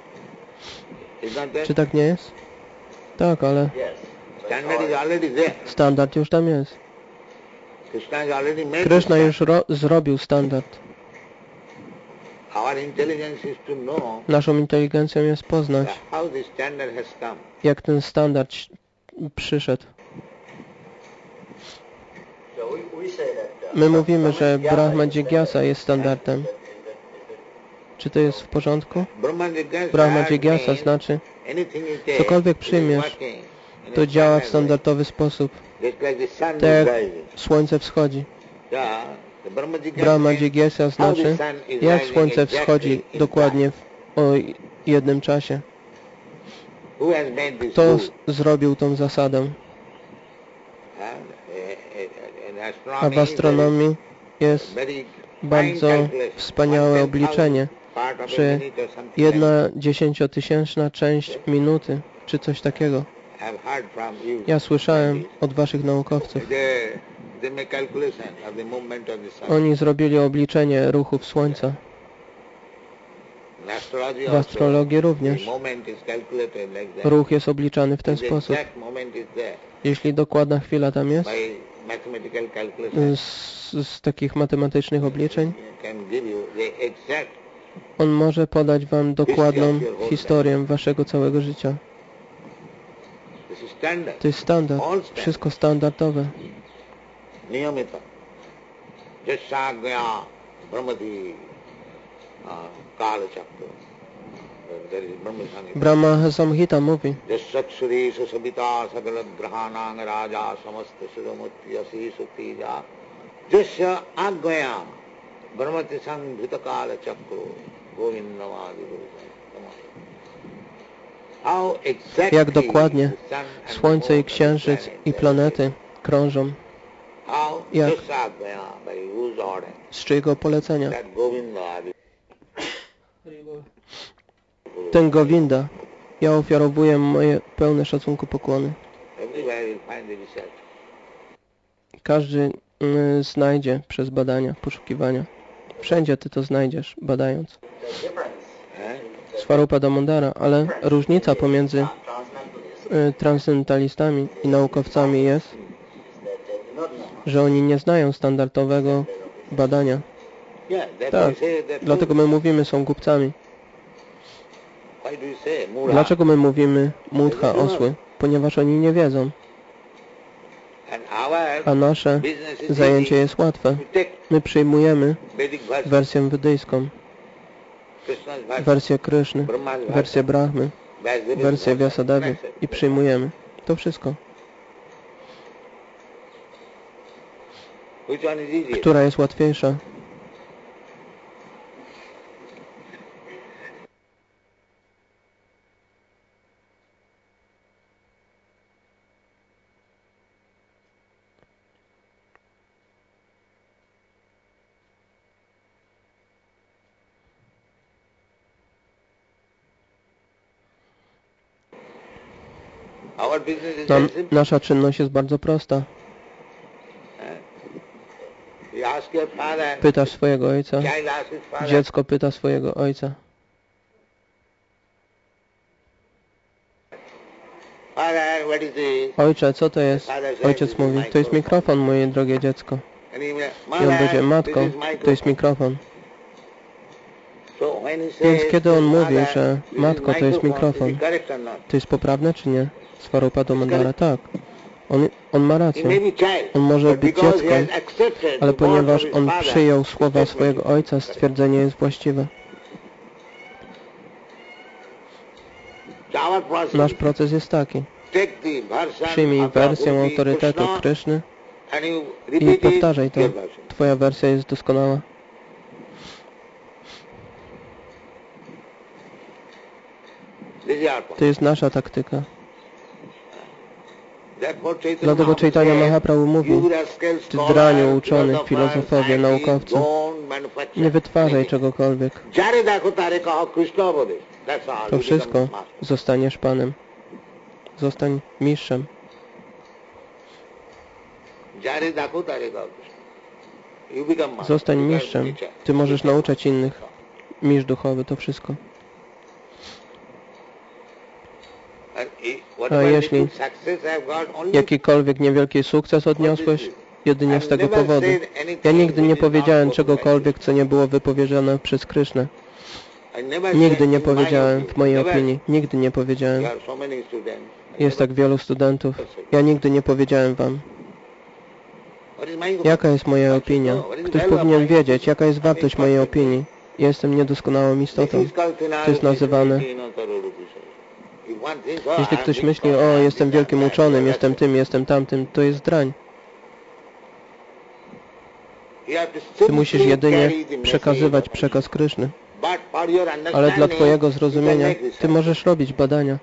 [SPEAKER 1] Czy tak nie jest? Tak, ale standard już tam jest. Krishna już zrobił standard. Naszą inteligencją jest poznać, jak ten standard przyszedł. My mówimy, że Brahma Jigyasa jest standardem. Czy to jest w porządku? Brahma Jigyasa znaczy, cokolwiek przyjmiesz, to działa w standardowy sposób. Tak jak słońce wschodzi. Brahma Jigyasa znaczy, jak słońce wschodzi dokładnie w o jednym czasie. Kto zrobił tą zasadę? A w astronomii jest bardzo wspaniałe obliczenie, że jedna dziesięciotysięczna część minuty, czy coś takiego. Ja słyszałem od waszych naukowców. Oni zrobili obliczenie ruchów Słońca. W astrologii również. Ruch jest obliczany w ten sposób. Jeśli dokładna chwila tam jest, z, z takich matematycznych obliczeń, on może podać wam dokładną historię waszego całego życia. To jest standard. Wszystko standardowe.
[SPEAKER 2] Niyamita. Jasagya brahmati kala chakra.
[SPEAKER 1] Brahma Samhita mówi,
[SPEAKER 2] Jasaksuresu sabita sagala grahanang raja samasta sudamati asisu tija. Jasya agya brahmati sanghita kala chakra. Govindavadi
[SPEAKER 1] jak dokładnie Słońce i Księżyc i planety krążą. Jak? Z czyjego polecenia? Ten Govinda. Ja ofiarowuję moje pełne szacunku pokłony. Każdy y, znajdzie przez badania, poszukiwania. Wszędzie ty to znajdziesz, badając. Swarupa Damodara, ale różnica pomiędzy y, transcendentalistami i naukowcami jest, że oni nie znają standardowego badania. Tak, dlatego my mówimy, są głupcami. Dlaczego my mówimy mudha, osły? Ponieważ oni nie wiedzą. A nasze zajęcie jest łatwe. My przyjmujemy wersję wedyjską, wersję Kryszny, wersję Brahmy, wersję Vyasadevy i przyjmujemy. To wszystko. Która jest łatwiejsza? Nam, nasza czynność jest bardzo prosta. Pytasz swojego ojca. Dziecko pyta swojego ojca. Ojcze, co to jest? Ojciec mówi, to jest mikrofon, moje drogie dziecko. I on będzie, matko, to jest mikrofon. Więc kiedy on mówi, że matko, to jest mikrofon, to jest poprawne czy nie? Swarupa Damodara, tak. On, on ma rację. On może być dzieckiem, ale ponieważ on przyjął słowa swojego ojca, stwierdzenie jest właściwe. Nasz proces jest taki. Przyjmij wersję autorytetu Kryszny i powtarzaj to. Twoja wersja jest doskonała. To jest nasza taktyka. Dlatego Chaitanya Mahaprabhu mówił, ty draniu, uczony, filozofowie, naukowcy, nie wytwarzaj czegokolwiek. To wszystko zostaniesz Panem. Zostań mistrzem. Zostań mistrzem. Ty możesz nauczać innych. Mistrz duchowy, to wszystko. A jeśli jakikolwiek niewielki sukces odniosłeś, jedynie z tego powodu. Ja nigdy nie powiedziałem czegokolwiek, co nie było wypowiedziane przez Krysznę. Nigdy nie powiedziałem, w mojej opinii, nigdy nie powiedziałem. Jest tak wielu studentów. Ja nigdy nie powiedziałem wam. Jaka jest moja opinia? Ktoś powinien wiedzieć, jaka jest wartość mojej opinii. Jestem niedoskonałą istotą. To jest nazywane... Jeśli ktoś myśli, o, jestem wielkim uczonym, jestem tym, jestem tamtym, to jest drań. Ty musisz jedynie przekazywać przekaz Kryszny. Ale dla twojego zrozumienia, ty możesz robić badania.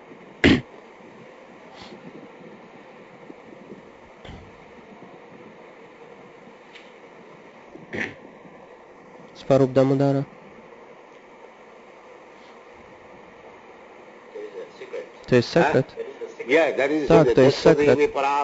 [SPEAKER 1] Swarupa Damodara. To jest sekret. Tak, to jest sekret.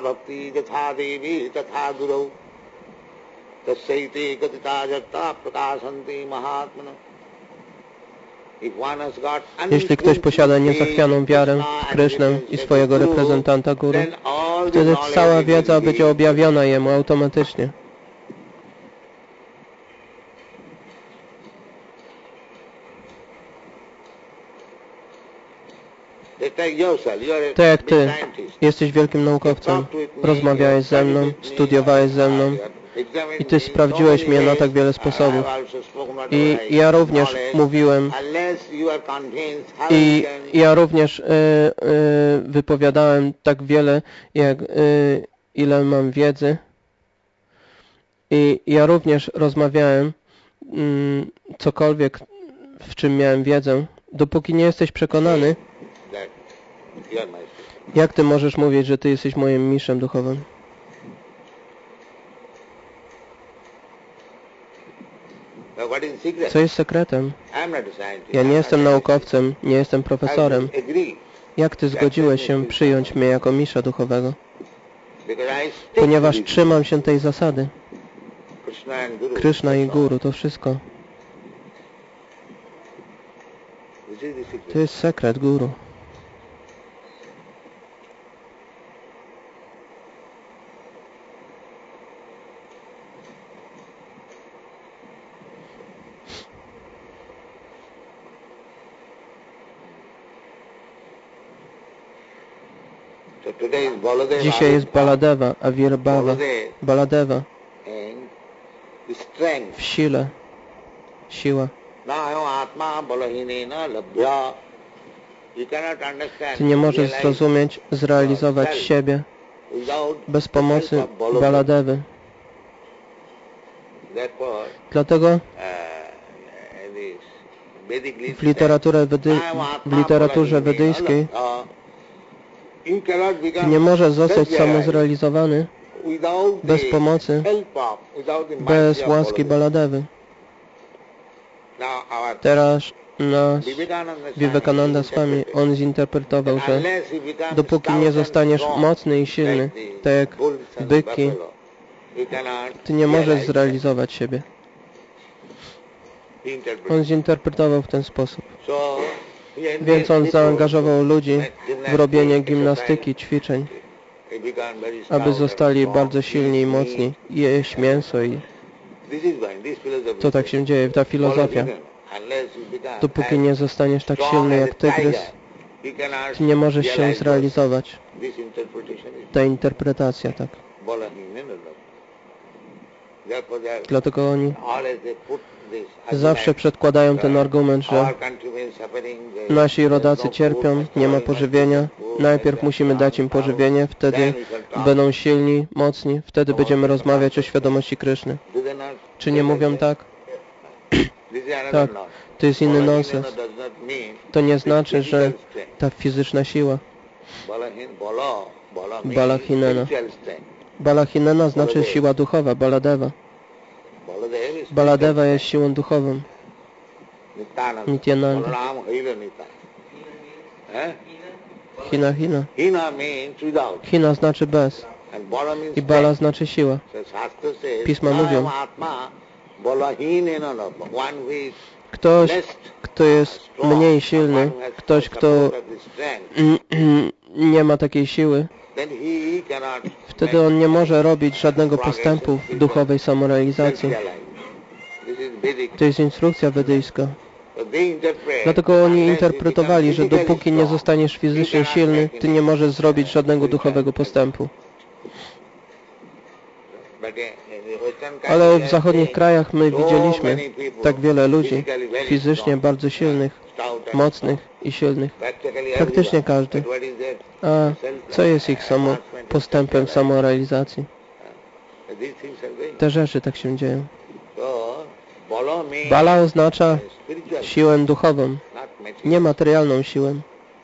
[SPEAKER 1] Jeśli ktoś posiada niezachwianą wiarę w Krysznę i swojego reprezentanta Guru, wtedy cała wiedza będzie objawiona jemu automatycznie. Tak jak ty, jesteś wielkim naukowcem, rozmawiałeś ze mną, studiowałeś ze mną i ty sprawdziłeś mnie na tak wiele sposobów. I ja również mówiłem i ja również y, y, wypowiadałem tak wiele, jak y, ile mam wiedzy. I ja również rozmawiałem mm, cokolwiek, w czym miałem wiedzę. Dopóki nie jesteś przekonany, jak ty możesz mówić, że ty jesteś moim mistrzem duchowym? Co jest sekretem? Ja nie jestem naukowcem, nie jestem profesorem. Jak ty zgodziłeś się przyjąć mnie jako mistrza duchowego? Ponieważ trzymam się tej zasady. Krishna i Guru, to wszystko. To jest sekret Guru. Dzisiaj jest Baladeva, Avirbhava. Baladeva w sile, siła. Ty nie możesz zrozumieć, zrealizować siebie bez pomocy Baladevy. Dlatego w, literaturze wedy, w literaturze wedyjskiej ty nie możesz zostać samozrealizowany bez pomocy, bez łaski Baladevy. Teraz nasz Vivekananda Swami, on zinterpretował, że dopóki nie zostaniesz mocny i silny, tak jak byki, ty nie możesz zrealizować siebie. On zinterpretował w ten sposób. Więc on zaangażował ludzi w robienie gimnastyki, ćwiczeń, aby zostali bardzo silni i mocni, jeść mięso i to tak się dzieje, ta filozofia. Dopóki nie zostaniesz tak silny jak tygrys, ty nie możesz się zrealizować. Ta interpretacja, tak. Dlatego oni zawsze przedkładają ten argument, że nasi rodacy cierpią, nie ma pożywienia. Najpierw musimy dać im pożywienie, wtedy będą silni, mocni, wtedy będziemy rozmawiać o świadomości Kryszny. Czy nie mówią tak? Tak, to jest inny nonsens. To nie znaczy, że ta fizyczna siła, Balahinena. Balahinena znaczy siła duchowa, Baladeva. Baladeva jest siłą duchową. Nityananda. Hina, hina. Hina znaczy bez. I Bala znaczy siła. Pisma mówią, ktoś, kto jest mniej silny, ktoś, kto nie ma takiej siły, wtedy on nie może robić żadnego postępu w duchowej samorealizacji. To jest instrukcja wedyjska. Dlatego oni interpretowali, że dopóki nie zostaniesz fizycznie silny, ty nie możesz zrobić żadnego duchowego postępu. Ale w zachodnich krajach my widzieliśmy tak wiele ludzi fizycznie bardzo silnych, mocnych i silnych. Praktycznie każdy. A co jest ich samo postępem w samorealizacji? Te rzeczy tak się dzieją. Bala oznacza siłę duchową, nie materialną siłę.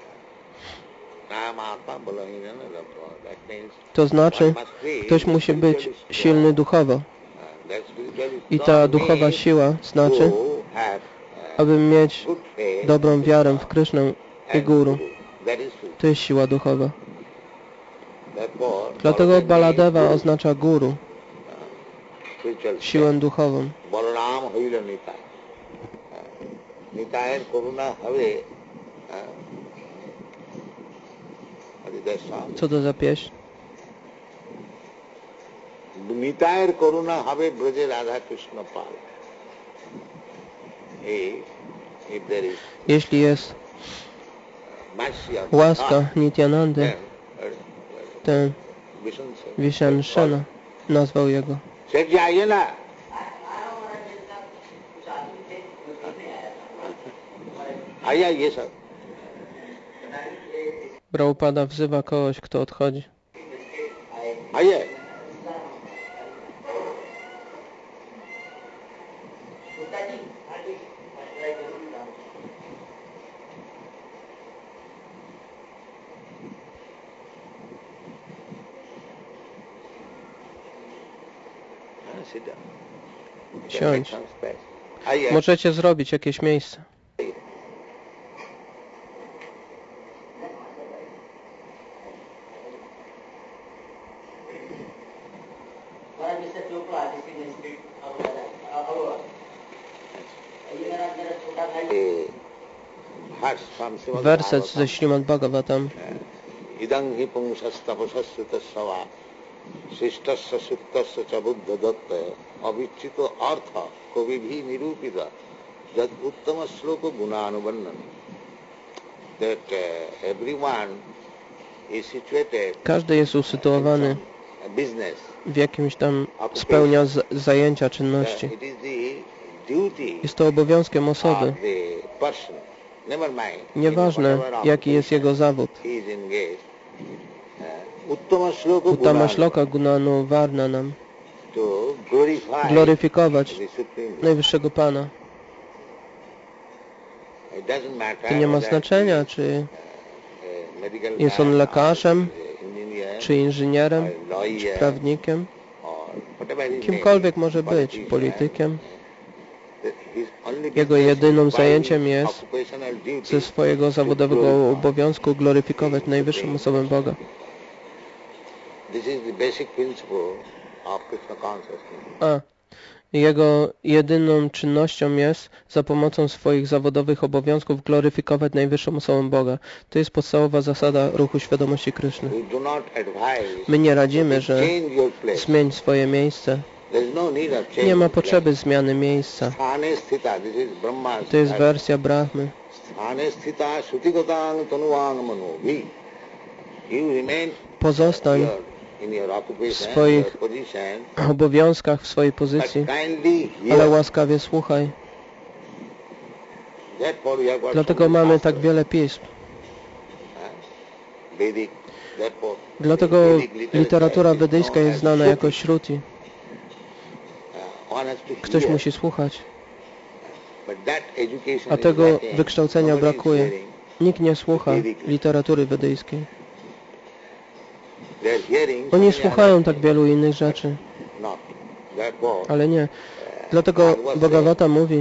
[SPEAKER 1] To znaczy, ktoś musi być silny duchowo. I ta duchowa siła znaczy, aby mieć dobrą wiarę w Krysznę i Guru. To jest siła duchowa. Dlatego Baladeva oznacza Guru, siłę duchową. Co to za pieśń?
[SPEAKER 2] নিতায়ের করুণা হবে ব্রজে রাধা কৃষ্ণ পাল.
[SPEAKER 1] Jeśli jest łaska Nityanandy, ten Vishansena nazwał jego. Prabhupada wzywa kogoś, kto odchodzi. Siądź. Możecie zrobić jakieś miejsce. Werset ze Śrimad Bhagavatam.
[SPEAKER 2] Idang hi pungsastapasasya Sishtasya suttasya cha buddha datta avichito artha kavibhi nirupita jad uttama sloka gunanubannan. That uh, everyone is situated.
[SPEAKER 1] Każdy jest usytuowany w jakimś tam spełnia z, zajęcia, czynności. Jest to obowiązkiem osoby. Nieważne, jaki jest jego zawód. Uttama Shloka Gunanu Varnanam. Gloryfikować Najwyższego Pana. To nie ma znaczenia, czy jest on lekarzem, czy inżynierem, czy prawnikiem. Kimkolwiek może być, politykiem. Jego jedynym zajęciem jest ze swojego zawodowego obowiązku gloryfikować Najwyższą Osobę Boga. A jego jedyną czynnością jest za pomocą swoich zawodowych obowiązków gloryfikować Najwyższą Osobę Boga. To jest podstawowa zasada ruchu świadomości Kryszny. My nie radzimy, że zmień swoje miejsce. Nie ma potrzeby zmiany miejsca. To jest wersja Brahmy. Pozostań w swoich obowiązkach, w swojej pozycji, ale łaskawie słuchaj. Dlatego mamy tak wiele pism. Dlatego literatura wedyjska jest znana jako Shruti. Ktoś musi słuchać. A tego wykształcenia brakuje. Nikt nie słucha literatury wedyjskiej. Oni słuchają tak wielu innych rzeczy. Ale nie. Dlatego Bhagavata mówi: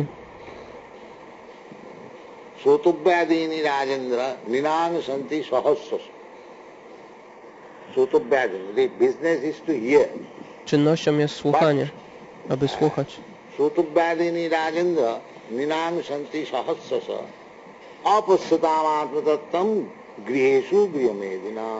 [SPEAKER 2] Sotubyadini Rajendra Ninang Santi Sahasras. Sotubyadini. The business is to hear.
[SPEAKER 1] Czynnością jest słuchanie, aby słuchać.
[SPEAKER 2] Sotubyadini Rajendra Ninang Santi Sahasras. Apasyatam atmatattam griheshu griyamedina.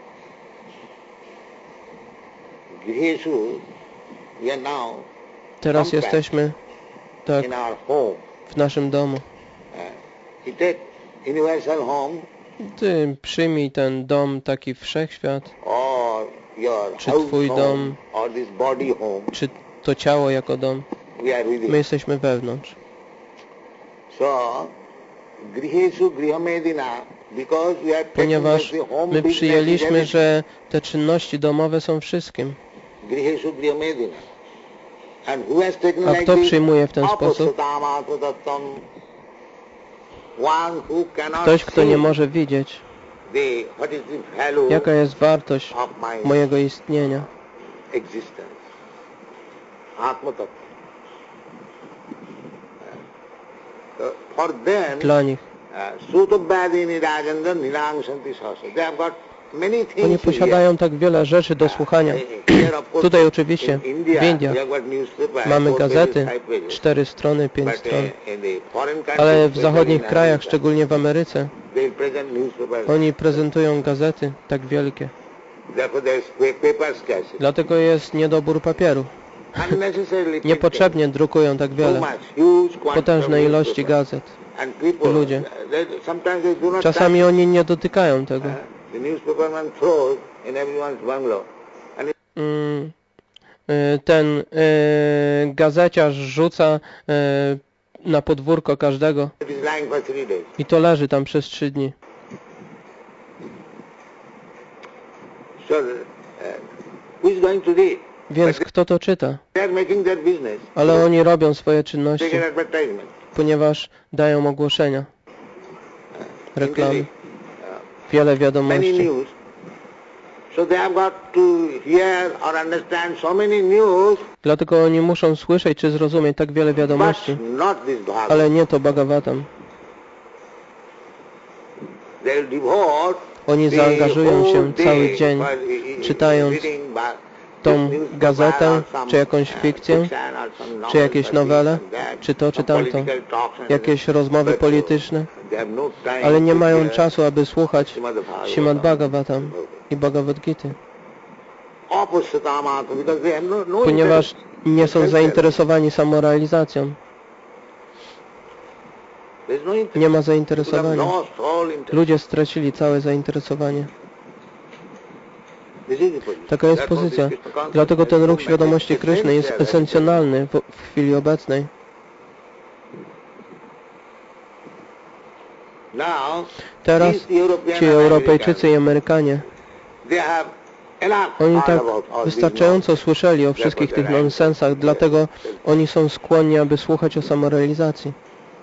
[SPEAKER 2] Griheshu, we are now
[SPEAKER 1] Teraz jesteśmy tak
[SPEAKER 2] in our home.
[SPEAKER 1] w naszym domu.
[SPEAKER 2] You take universal home.
[SPEAKER 1] Ty przyjmij ten dom, taki wszechświat,
[SPEAKER 2] Or your
[SPEAKER 1] czy
[SPEAKER 2] house
[SPEAKER 1] twój
[SPEAKER 2] home,
[SPEAKER 1] dom,
[SPEAKER 2] or this body home.
[SPEAKER 1] czy to ciało jako dom.
[SPEAKER 2] We are within.
[SPEAKER 1] My jesteśmy wewnątrz.
[SPEAKER 2] So, griheshu grihamedina, because we are taking
[SPEAKER 1] Ponieważ
[SPEAKER 2] the home
[SPEAKER 1] my
[SPEAKER 2] business
[SPEAKER 1] przyjęliśmy,
[SPEAKER 2] is
[SPEAKER 1] że te czynności domowe są wszystkim.
[SPEAKER 2] griheshu grihamedina. And who has taken
[SPEAKER 1] A
[SPEAKER 2] like
[SPEAKER 1] kto
[SPEAKER 2] this?
[SPEAKER 1] przyjmuje w ten sposób?
[SPEAKER 2] Apasyatam atmatattam. One who cannot
[SPEAKER 1] Ktoś, kto nie
[SPEAKER 2] see
[SPEAKER 1] może widzieć,
[SPEAKER 2] the, what is the value
[SPEAKER 1] jaka jest wartość
[SPEAKER 2] of my
[SPEAKER 1] mojego istnienia.
[SPEAKER 2] existence. Atmatattva. So for them,
[SPEAKER 1] Dla nich.
[SPEAKER 2] Sutabhadini Rajendra Ninang Santi Sahasra. They have got many things.
[SPEAKER 1] Oni posiadają tak wiele rzeczy do słuchania. Tutaj oczywiście w Indiach mamy gazety, cztery strony, pięć stron. Ale w zachodnich krajach, szczególnie w Ameryce, oni prezentują gazety tak wielkie. Dlatego jest niedobór papieru. Niepotrzebnie drukują tak wiele, potężne ilości gazet. ludzie. Czasami oni nie dotykają tego. Mm, ten y, gazeciarz rzuca y, na podwórko każdego i to leży tam przez trzy dni. Więc kto to czyta? Ale oni robią swoje czynności, ponieważ dają ogłoszenia, reklamy, wiele wiadomości. Dlatego oni muszą słyszeć czy zrozumieć tak wiele wiadomości, ale nie to Bhagavatam. Oni zaangażują się cały dzień, czytając tą gazetę, czy jakąś fikcję, czy jakieś nowele, czy to, czy tamto, jakieś rozmowy polityczne, ale nie mają czasu, aby słuchać Śrimad Bhagavatam i Bhagavad Gita, ponieważ nie są zainteresowani samorealizacją. Nie ma zainteresowania. Ludzie stracili całe zainteresowanie. Taka jest pozycja. Dlatego ten ruch świadomości Kryszny jest esencjonalny w, w chwili obecnej. Teraz ci Europejczycy i Amerykanie, oni tak wystarczająco słyszeli o wszystkich tych nonsensach, dlatego oni są skłonni, aby słuchać o samorealizacji.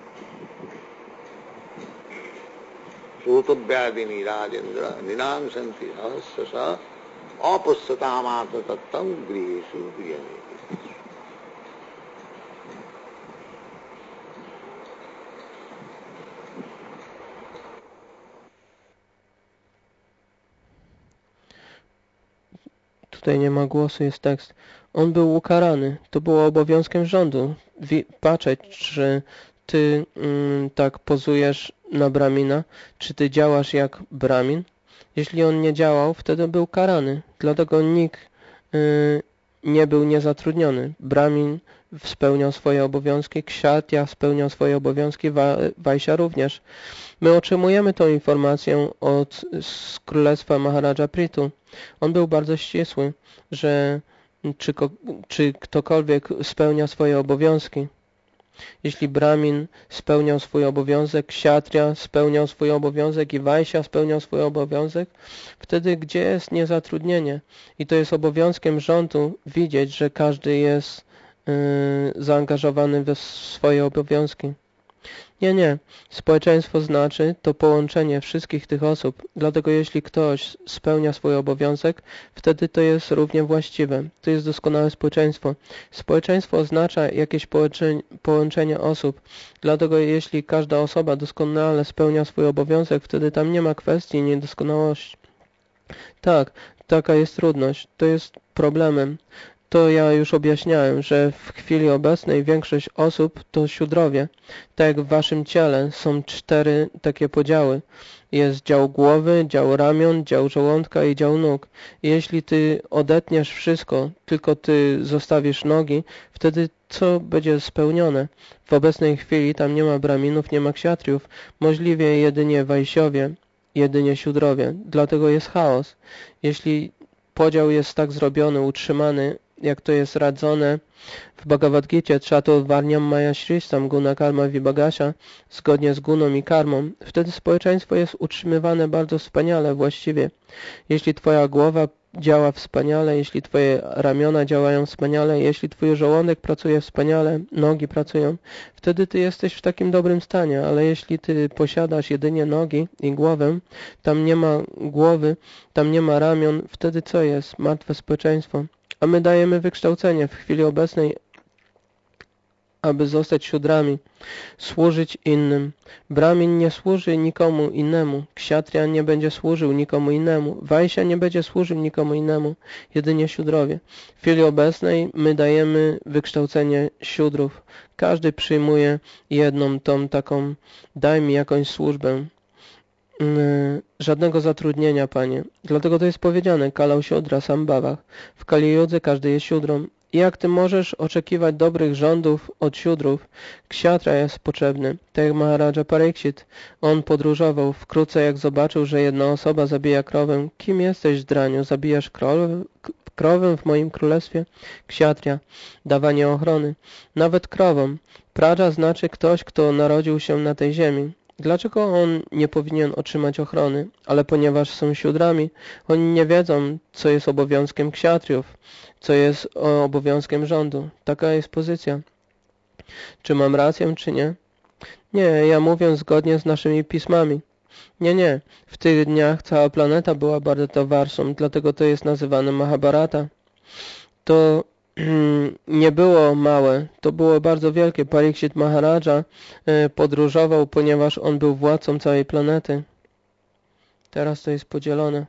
[SPEAKER 1] Tutaj nie ma głosu, jest tekst. On był ukarany. To było obowiązkiem rządu. Wi- patrzeć, czy ty mm, tak pozujesz na Brahmina, czy ty działasz jak Brahmin. Jeśli on nie działał, wtedy był karany. Dlatego nikt y, nie był niezatrudniony. Brahmin spełniał swoje obowiązki, Kshatriya spełniał swoje obowiązki, Vaishya również. My otrzymujemy tą informację od z królestwa Maharaja Pritu. On był bardzo ścisły, że czy, czy ktokolwiek spełnia swoje obowiązki. Jeśli Brahmin spełniał swój obowiązek, Kshatriya spełniał swój obowiązek i Vaishya spełniał swój obowiązek, wtedy gdzie jest niezatrudnienie? I to jest obowiązkiem rządu widzieć, że każdy jest yy, zaangażowany we swoje obowiązki. Nie, nie. Społeczeństwo znaczy to połączenie wszystkich tych osób. Dlatego jeśli ktoś spełnia swój obowiązek, wtedy to jest równie właściwe. To jest doskonałe społeczeństwo. Społeczeństwo oznacza jakieś połączenie, połączenie osób. Dlatego jeśli każda osoba doskonale spełnia swój obowiązek, wtedy tam nie ma kwestii niedoskonałości. Tak, taka jest trudność. To jest problemem. To ja już objaśniałem, że w chwili obecnej większość osób to siódrowie. Tak jak w waszym ciele są cztery takie podziały. Jest dział głowy, dział ramion, dział żołądka i dział nóg. I jeśli ty odetniesz wszystko, tylko ty zostawisz nogi, wtedy co będzie spełnione? W obecnej chwili tam nie ma Brahminów, nie ma Kshatriyów. Możliwie jedynie Wajsiowie, jedynie siódrowie. Dlatego jest chaos. Jeśli podział jest tak zrobiony, utrzymany, jak to jest radzone w Bhagavad Gita, Chatur Varnyam Maya Shristam Guna Karma Vibhagasha, zgodnie z guną i karmą, wtedy społeczeństwo jest utrzymywane bardzo wspaniale, właściwie. Jeśli twoja głowa działa wspaniale, jeśli twoje ramiona działają wspaniale, jeśli twój żołądek pracuje wspaniale, nogi pracują, wtedy ty jesteś w takim dobrym stanie, ale jeśli ty posiadasz jedynie nogi i głowę, tam nie ma głowy, tam nie ma ramion, wtedy co jest? Martwe społeczeństwo. A my dajemy wykształcenie w chwili obecnej, aby zostać siódrami, służyć innym. Brahmin nie służy nikomu innemu, Kshatriya nie będzie służył nikomu innemu, Vaishya nie będzie służył nikomu innemu, jedynie siódrowie. W chwili obecnej my dajemy wykształcenie siódrów. Każdy przyjmuje jedną tą taką, daj mi jakąś służbę. Żadnego zatrudnienia, Panie. Dlatego to jest powiedziane, kalał siódra sambhavach. W Kali Judze każdy jest siódrą. Jak ty możesz oczekiwać dobrych rządów od siódrów? Ksiatra jest potrzebny, tak jak Maharaja Pariksit. On podróżował. Wkrótce jak zobaczył, że jedna osoba zabija krowę. Kim jesteś, zdraniu? Zabijasz krowę? Krowę w moim królestwie? Ksiatria. Dawanie ochrony. Nawet krowom. Praja znaczy ktoś, kto narodził się na tej ziemi. Dlaczego on nie powinien otrzymać ochrony? Ale ponieważ są siódrami, oni nie wiedzą, co jest obowiązkiem ksiatriów, co jest obowiązkiem rządu. Taka jest pozycja. Czy mam rację, czy nie? Nie, ja mówię zgodnie z naszymi pismami. Nie, nie. W tych dniach cała planeta była Bharatawarsą, dlatego to jest nazywane Mahabharata. To nie było małe, to było bardzo wielkie. Pariksit Maharaja podróżował, ponieważ on był władcą całej planety. Teraz to jest podzielone.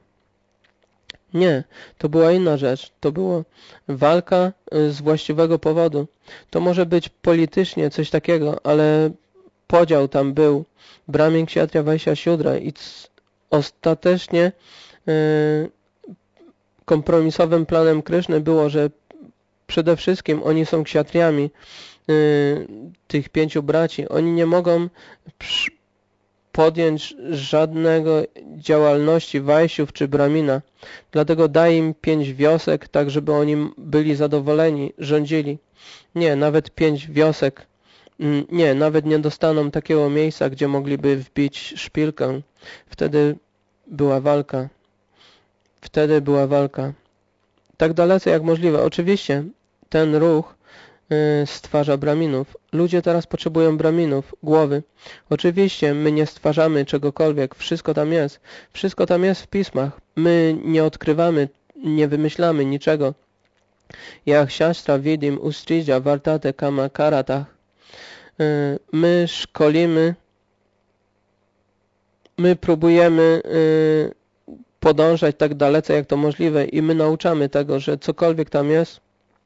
[SPEAKER 1] Nie, to była inna rzecz. To była walka z właściwego powodu. To może być politycznie coś takiego, ale podział tam był. Brahmin, Kshatriya, Vaishya, Shudra i ostatecznie yy, kompromisowym planem Kryszny było, że przede wszystkim oni są kshatriami yy, tych pięciu braci. Oni nie mogą podjąć żadnego działalności Wajsiów czy Brahmina. Dlatego daj im pięć wiosek, tak żeby oni byli zadowoleni, rządzili. Nie, nawet pięć wiosek. Nie, nawet nie dostaną takiego miejsca, gdzie mogliby wbić szpilkę. Wtedy była walka. Wtedy była walka. Tak dalece jak możliwe. Oczywiście ten ruch y, stwarza Brahminów. Ludzie teraz potrzebują Brahminów, głowy. Oczywiście my nie stwarzamy czegokolwiek. Wszystko tam jest. Wszystko tam jest w pismach. My nie odkrywamy, nie wymyślamy niczego. Jak Shastra, Vidim, Ustridja, Vartate, Kama, Karatach. Y, my szkolimy, my próbujemy y, podążać tak dalece jak to możliwe i my nauczamy tego, że cokolwiek tam jest.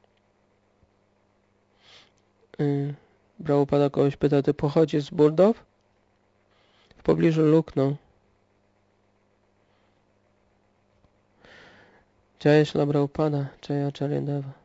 [SPEAKER 1] Yy, Prabhupada kogoś pyta, ty pochodzisz z Burdow? W pobliżu Lucknow. Jai Shri Prabhupada, Jai Acharya Deva.